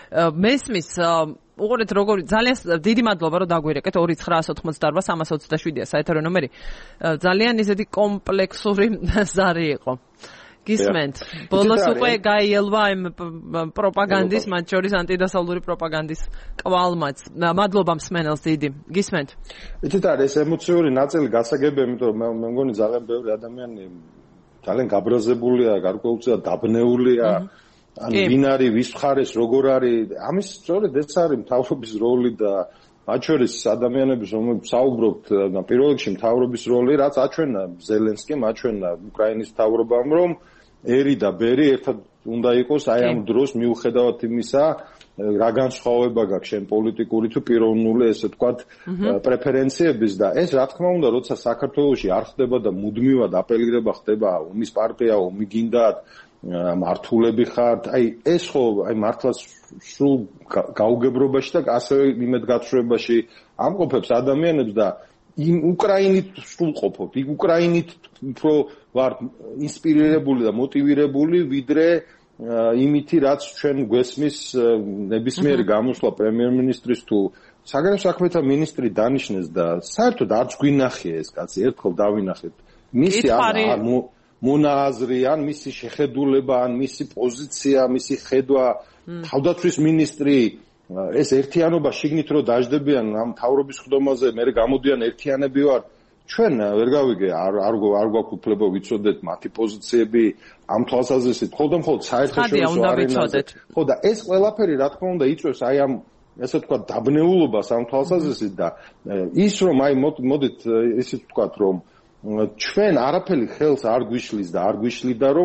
მესმის უყურეთ როგორი ძალიან დიდი მადლობა რომ დაგვირეკეთ ორი ცხრაას ოცდაოთხმოცდაარბა სამას ოცდაშვიდია საეთერო ნომერი. ძალიან ისეთი კომპლექსური ზარი იყო. გისმენთ. ბოლოს უკვე გაიელვა იმ პროპაგანდის, მათ შორის ანტიდასავლური პროპაგანდის კვალმაც. მადლობა მსმენელს დიდი. გისმენთ. იცით არის ეს ემოციური ნაწილი გასაგებია, იმიტომ რომ მე მგონი ძალიან ბევრი ადამიანი ძალიან გაბრაზებულია, გარკვეულწილად დაბნეულია. ან ვინ არის, ვის მხარეს, როგორ არის, ამის სწორედ ეს არის მთავრობის როლი და მათ შორის ადამიანების რომლებიც საუბრობთ და პირველ რიგში მთავრობის როლი, რაც აჩვენა ზელენსკიმ, აჩვენა უკრაინის მთავრობამ, რომ ერი და ბერი ერთად უნდა იყოს აი ამ დროს მიუხედავად იმისა, რა განსხვავება გაქვს შენ პოლიტიკური თუ პიროვნული ესე ვთქვათ პრეფერენციების და ეს რა თქმა უნდა როცა საქართველოში არ ხდება და მუდმივად აპელირება ხდება ომის პარტია, ომი გინდათ მართულები ხართ, აი ეს ხო აი მართლაც სულ გაუგებრობაში და ასევე იმედგაცრუებაში ამყოფებს ადამიანებს და იმ უკრაინით სრულყოფობ, იქ უკრაინით უფრო ვარ ინსპირირებული და მოტივირებული ვიდრე იმითი რაც ჩვენ გვესმის ნებისმიერი გამოსვლა პრემიერ-მინისტრის თუ საგარეო საქმეთა მინისტრი დანიშნეს და საერთოდ არც გვინახია ეს კაცი ერთხელ დავინახეთ მისი არ მონაზრი ან მისი შეხედულება ან მისი პოზიცია მისი ხედვა თავდაცვის მინისტრი ეს ერთიანობა შიგნით რო დაждდებიან ამ თავრობის ხდომაზე მე გამოდიან ერთიანები ვარ ჩვენ ვერ გავიგე არ არ არ გვაქვს უფლება ვიცოდეთ მათი პოზიციები ამ თვალსაზრისით ხოლმე მხოლოდ საერთაშორისო არენაზე ხო და ეს ყველაფერი რა თქმა უნდა იწვევს აი ამ ესე ვთქვათ დაბნეულობას ამ თვალსაზრისით და ის რომ აი მოდით ისე ვთქვათ რომ ჩვენ არაფერი ხელს არ გვიშლის და არ გვიშლიდა რომ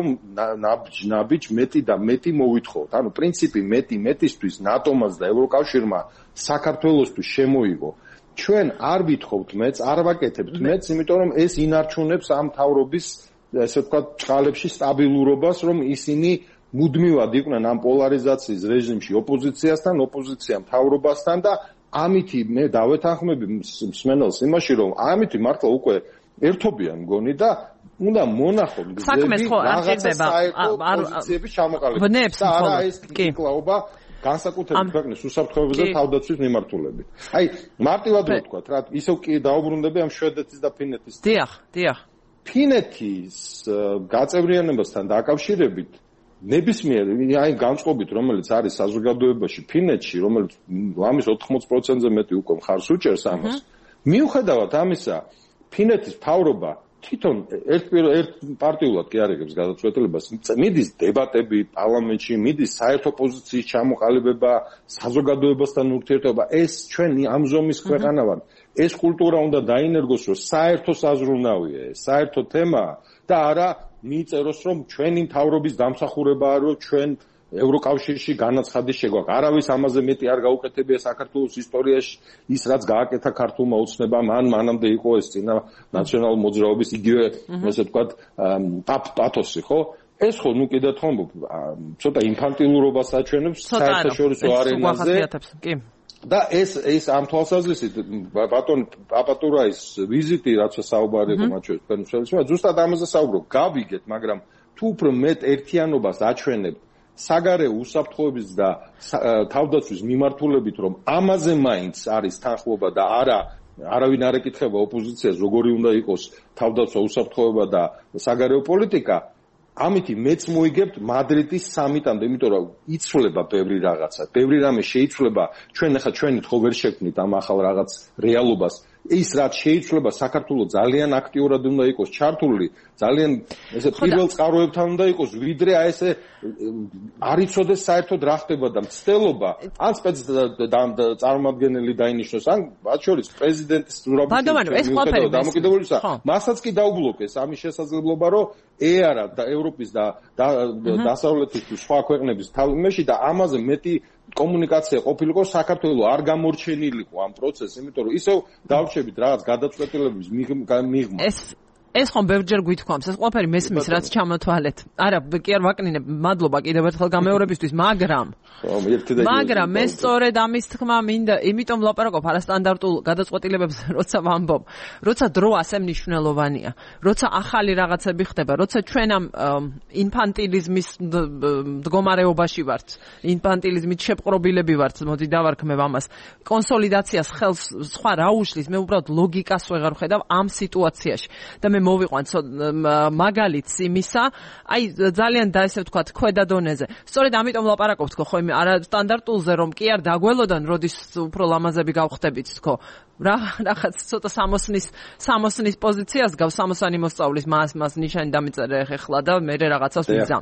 ნაბიჯ მეტი და მეტი მოვითხოვოთ. ანუ პრინციპი მეტი მეტისთვის ნატომას და ევროკავშირმა საქართველოსთვის შემოიღო. ჩვენ არ ვითხოვთ მეც, არ ვაკეთებთ მეც, იმიტომ რომ ეს ინარჩუნებს ამ თავრობის ესე ვთქვათ წყალებში სტაბილურობას, რომ ისინი მუდმივად იყვნენ ამ პოლარიზაციის რეჟიმში ოპოზიციასთან, ოპოზიცია მთავრობასთან და ამითი მე დავეთანხმები მსმენელს იმაში რომ ამითი მართლა უკვე ერთობიან მგონი და უნდა მონახონ გზები რაღაცა საერთო პოზიციების ჩამოყალიბებას და არა ეს კიკლაობა განსაკუთრებით ქვეყნის უსაფრთხოებაზე და თავდაცვის მიმართულებით. აი მარტივად რო ვთქვათ რა ისევ კი დაუბრუნდები ამ შვედეთის და ფინეთის. დიახ, დიახ. ფინეთის გაწევრიანებასთან დაკავშირებით ნებისმიერ აი განწყობით რომელიც არის საზოგადოებაში ფინეთში რომელიც ამის ოთხმოცი პროცენტზე მეტი უკვე მხარს უჭერს ამას მიუხედავად ამისა ფინეთის მთავრობა თვითონ ერთ ერთ პარტიულად კი არ იღებს გადაწყვეტილებას მიდის დებატები პარლამენტში მიდის საერთო პოზიციის ჩამოყალიბება საზოგადოებასთან ურთიერთობა ეს ჩვენ ამ ზომის ქვეყანა ვარ ეს კულტურა უნდა დაინერგოს რომ საერთო საზრუნავია ეს საერთო თემაა და არა მიწეროს რომ ჩვენი მთავრობის დამსახურებაა რომ ჩვენ ევროკავშირში განაცხადის შეგვაქვს. არავის ამაზე მეტი არ გაუკეთებია საქართველოს ისტორიაში ის რაც გააკეთა ქართულმა ოცნებამ ან მანამდე იყო ეს წინა ნაციონალური მოძრაობის იგივე ესე ვთქვათ პათოსი ხო? ეს ხო ნუ კიდევ თქო ცოტა ინფანტილურობას აჩვენებს საერთაშორისო არენაზე. და ეს ეს ამ თვალსაზრისით ბატონ პაპატურაის ვიზიტი რაც საუბარი იყო მათ შორის თქვენ შეიძლება ზუსტად ამაზე საუბრობ. გავიგეთ, მაგრამ თუ უფრო მეტ ერთიანობას აჩვენებთ საგარეო უსაფრთხოების და თავდაცვის მიმართულებით რომ ამაზე მაინც არის თანხმობა და არა არავინ არ ეკითხება ოპოზიციას როგორი უნდა იყოს თავდაცვა უსაფრთხოება და საგარეო პოლიტიკა ამითი მეც მოიგებთ მადრიდის სამიტამდე იმიტომ რომ იცვლება ბევრი რაღაცა ბევრი რამე შეიცვლება ჩვენ ახლა ჩვენი ხო ვერ შექმნით ამ ახალ რაღაც რეალობას ის რაც შეიცვლება საქართველოს ძალიან აქტიურად უნდა იყოს ჩართული ძალიან ესე პირველ წყაროებთან უნდა იყოს ვიდრე აი ესე არ იცოდეს საერთოდ რა ხდება და მცდელობა ან სპეც წარმომადგენელი დაინიშნოს ან მათ შორის პრეზიდენტის ზურაბის დამოკიდებულისა მასაც კი დაუბლოკეს ამის შესაძლებლობა რომ ეარა და ევროპის და დასავლეთის სხვა ქვეყნების თავმეში და ამაზე მეტი კომუნიკაცია ყოფილიყო საქართველოს არ გამორჩენილიყო ამ პროცესს იმიტომ რომ ისევ დავრჩებით რაღაც გადაწყვეტილების მიღმა ეს ეს ხომ ბევრჯერ გვითქვამს ეს ყველაფერი მესმის რაც ჩამოთვალეთ არა კი არ ვაკნინებ მადლობა კიდევ ერთხელ გამეორებისთვის მაგრამ მაგრამ მე სწორედ ამის თქმა მინდა იმიტომ ვლაპარაკობ არასტანდარტულ გადაწყვეტილებებზე როცა ვამბობ როცა დრო ასე მნიშვნელოვანია როცა ახალი რაღაცები ხდება როცა ჩვენ ამ ინფანტილიზმის მდგომარეობაში ვართ ინფანტილიზმით შეპყრობილები ვართ მოდი დავარქმევ ამას კონსოლიდაციას ხელს სხვა რა უშლის მე უბრალოდ ლოგიკას ვეღარ ვხედავ ამ სიტუაციაში და მე მოვიყვან მაგალითს იმისა, აი ძალიან და ესე ვთქვათ, ქვედა დონეზე. სწორედ ამიტომ ვლაპარაკობ თქო, ხო, არა სტანდარტულზე რომ კი არ დაგველოდან, როდის უფრო ლამაზები გავხდებით თქო. რა რაღაც ცოტა სამოსნის სამოსნის პოზიციას გავს სამოსანი მოსწავლის მას მას ნიშანი დამიწერე ხეხლა და მე რაღაცას ვიზამ.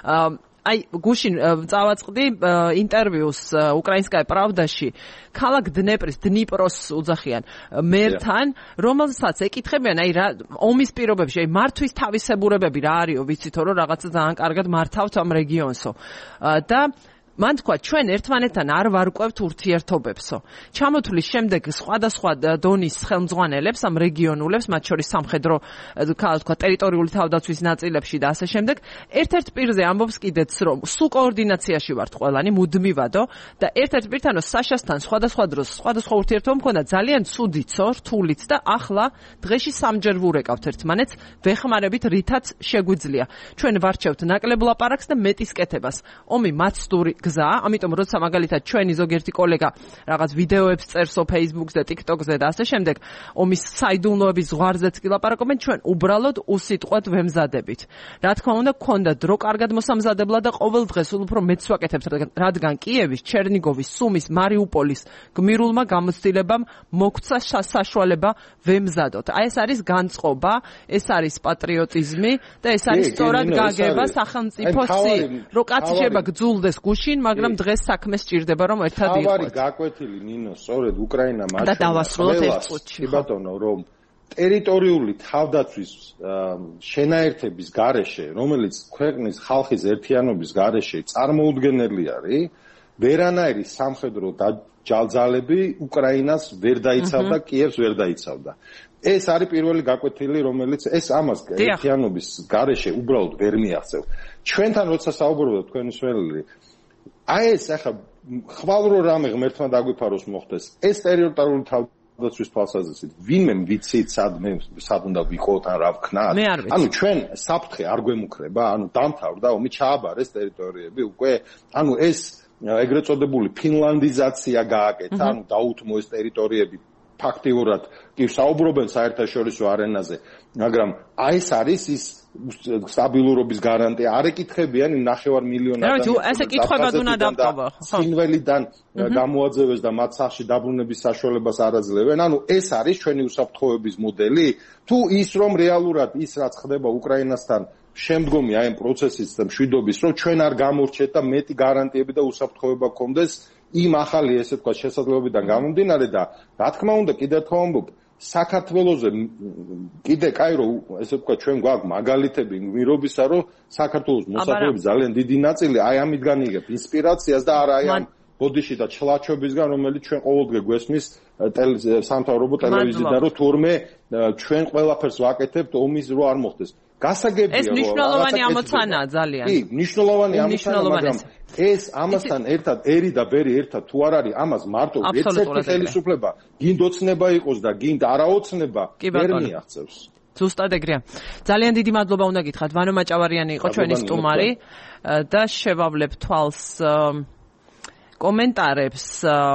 აი გუშინ წავაწყდი ინტერვიუს უკრაინსკაია პრავდაში ქალაქ დნეპრის დნიპროს უძახიან მერთან რომელსაც ეკითხებიან აი რა ომის პირობებში აი მართვის თავისებურებები რა არისო ვიცითო რომ რაღაცა ძალიან კარგად მართავთ ამ რეგიონსო და მან თქვა ჩვენ ერთმანეთთან არ ვარკვევთ ურთიერთობებსო. ჩამოთვლის შემდეგ სხვადასხვა დონის ხელმძღვანელებს, ამ რეგიონულებს, მათ შორის სამხედრო, თქვა ტერიტორიული თავდაცვის ნაწილებში და ასე შემდეგ, ერთ-ერთ პირზე ამბობს კიდეც, რომ სულ კოორდინაციაში ვართ ყველანი, მუდმივადო და ერთ-ერთ პირთანო საშასთან სხვადასხვა დროს სხვადასხვა ურთიერთობა მქონდა ძალიან ცუდიცო, რთულიც და ახლა დღეში სამჯერ ვურეკავთ ერთმანეთს, ვეხმარებით რითაც შეგვიძლია. ჩვენ ვარჩევთ ნაკლებ ლაპარაკს და მეტის კეთებას. ომი მაცდური გზა, ამიტომ როცა მაგალითად ჩვენი ზოგიერთი კოლეგა რაღაც ვიდეოებს წერსო Facebook-ზე და TikTok-ზე და ასე შემდეგ, ომის საიდუმლოების ზღვარზეც კი ლაპარაკობენ, ჩვენ უბრალოდ უსიტყვოდ ვემზადებით. რა თქმა უნდა, გქონდა დრო კარგად მოსამზადებლად და ყოველ დღეს სულ უფრო მეც ვაკეთებთ, რადგან კიევის, ჩერნიგოვის, სუმის, მარიუპოლის გმირულმა გამოცდილებამ მოგვცა საშუალება ვემზადოთ. აი ეს არის განწყობა, ეს არის პატრიოტიზმი და ეს არის სწორად გაგება სახელმწიფოსი, რომ კაცი შეიძლება გძულდეს გუშინ, მაგრამ დღეს საქმე სჭირდება რომ ერთად იყოს. თავარი გაკვეთილი ნინო, სწორედ უკრაინა მაშინ და დავასრულოთ ერთ წუთში. კი ბატონო, რომ ტერიტორიული თავდაცვის შენაერთების გარეშე, რომელიც ქვეყნის ხალხის ერთიანობის გარეშე წარმოუდგენელი არის, ვერანაირი სამხედრო ჯალძალები უკრაინას ვერ დაიცავდა, კიევს ვერ დაიცავდა. ეს არის პირველი გაკვეთილი, რომელიც ეს ამას ერთიანობის გარეშე უბრალოდ ვერ მიაღწევ. ჩვენთან როცა საუბრობთ თქვენი სველი, აი ეს ახლა ხვალ რო რამე ღმერთმა დაგვიფაროს მოხდეს, ეს ტერიტორიული თავდაცვის თვალსაზრისით, ვინმე ვიცით სად მე სად უნდა ვიყოთ ან რა ვქნათ? ანუ ჩვენ საფრთხე არ გვემუქრება, ანუ დამთავრდა ომი, ჩააბარეს ტერიტორიები უკვე, ანუ ეს ეგრეთ წოდებული ფინლანდიზაცია გააკეთა, ანუ დაუთმო ეს ტერიტორიები ფაქტიურად კი საუბრობენ საერთაშორისო არენაზე, მაგრამ აი ეს არის ის სტაბილურობის გარანტია. არ ეკითხებიან იმ ნახევარ მილიონ ადამიანს. ესე კითხვებად უნდა დავტოვო. სინველიდან გამოაძევეს და მათ სახში დაბრუნების საშუალებას არ აძლევენ. ანუ ეს არის ჩვენი უსაფრთხოების მოდელი. თუ ის რომ რეალურად ის რაც ხდება უკრაინასთან შემდგომი აი ამ პროცესის და მშვიდობის, რომ ჩვენ არ გამორჩეთ და მეტი გარანტიები და უსაფრთხოება გქონდეს იმ ახალი ესე თქვა შესაძლებლობიდან გამომდინარე და რა თქმა უნდა კიდევ თქვა ამბობ საქართველოზე კიდე კაი რომ ესე თქვა ჩვენ გვაქვს მაგალითები მირობისა რომ საქართველოს მოსახლეობის ძალიან დიდი ნაწილი აი ამიდან იღებს ინსპირაციას და არა აი ამ ბოდიში და ჩლაჩობისგან რომელიც ჩვენ ყოველდღე გვესმის სამთავრობო ტელევიზიიდან რომ თურმე ჩვენ ყველაფერს ვაკეთებთ ომის რო არ მოხდეს. გასაგებია ეს მნიშვნელოვანი ამოცანაა ძალიან. კი, მნიშვნელოვანი ამოცანა, მაგრამ ეს ამასთან ერთად ერი და ბერი ერთად თუ არ არის, ამას მარტო ერთ-ერთი ხელისუფლება გინდ ოცნება იყოს და გინდ არაოცნება ვერ მიაღწევს. ზუსტად ეგრეა. ძალიან დიდი მადლობა უნდა გითხრათ. ვანო მაჭავარიანი იყო ჩვენი სტუმარი და შევავლებ თვალს კომენტარებს.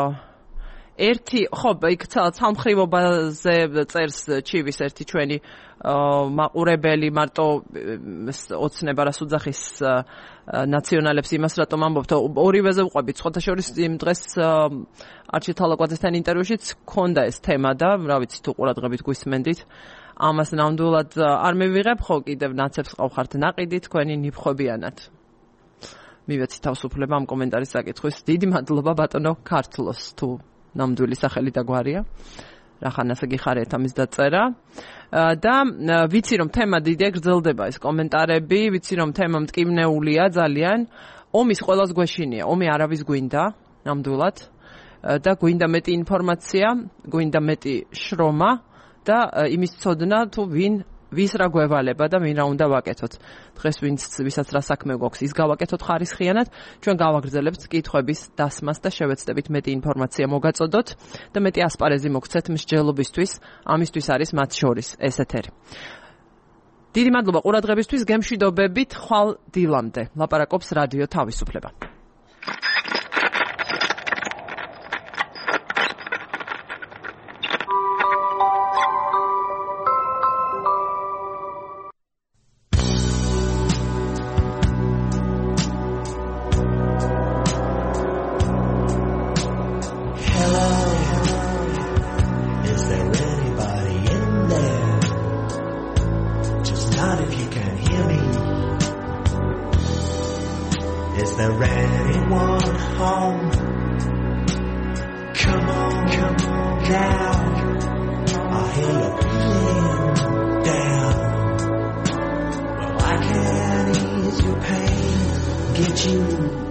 ერთი, ხო, იქ ცალმხრივობაზე წერს ჩივის ერთი ჩვენი მაყურებელი მარტო ოცნება რას უძახის ნაციონალებს იმას რატომ ამბობთ ორივეზე ვყვებით სხვათა შორის იმ დღეს არჩილ თალაკვაძესთან ინტერვიუშიც ქონდა ეს თემა და რა ვიცი თუ ყურადღებით გვისმენდით ამას ნამდვილად არ მივიღებ ხო კიდევ ნაცებს ყავხართ ნაყიდი თქვენი ნიფხობიანად მივეცი თავისუფლება ამ კომენტარის საკითხვის დიდი მადლობა ბატონო ქართლოს თუ ნამდვილი სახელი და გვარია რახანასე გიხარეთ ამის დაწერა და ვიცი რომ თემა დიდია გრძელდება ეს კომენტარები ვიცი რომ თემა მტკივნეულია ძალიან ომის ყველას გვეშინია ომი არავის გვინდა ნამდვილად და გვინდა მეტი ინფორმაცია გვინდა მეტი შრომა და იმის ცოდნა თუ ვინ ვის რა გვევალება და ვინ რა უნდა ვაკეთოთ. დღეს ვინც ვისაც რა საქმე გვაქვს, ის გავაკეთოთ ხარისხიანად, ჩვენ გავაგრძელებთ კითხვების დასმას და შევეცდებით მეტი ინფორმაცია მოგაწოდოთ და მეტი ასპარეზი მოგცეთ მსჯელობისთვის, ამისთვის არის მათ შორის ეს ეთერი. დიდი მადლობა ყურადღებისთვის, გემშვიდობებით ხვალ დილამდე. ლაპარაკობს რადიო თავისუფლება. Get you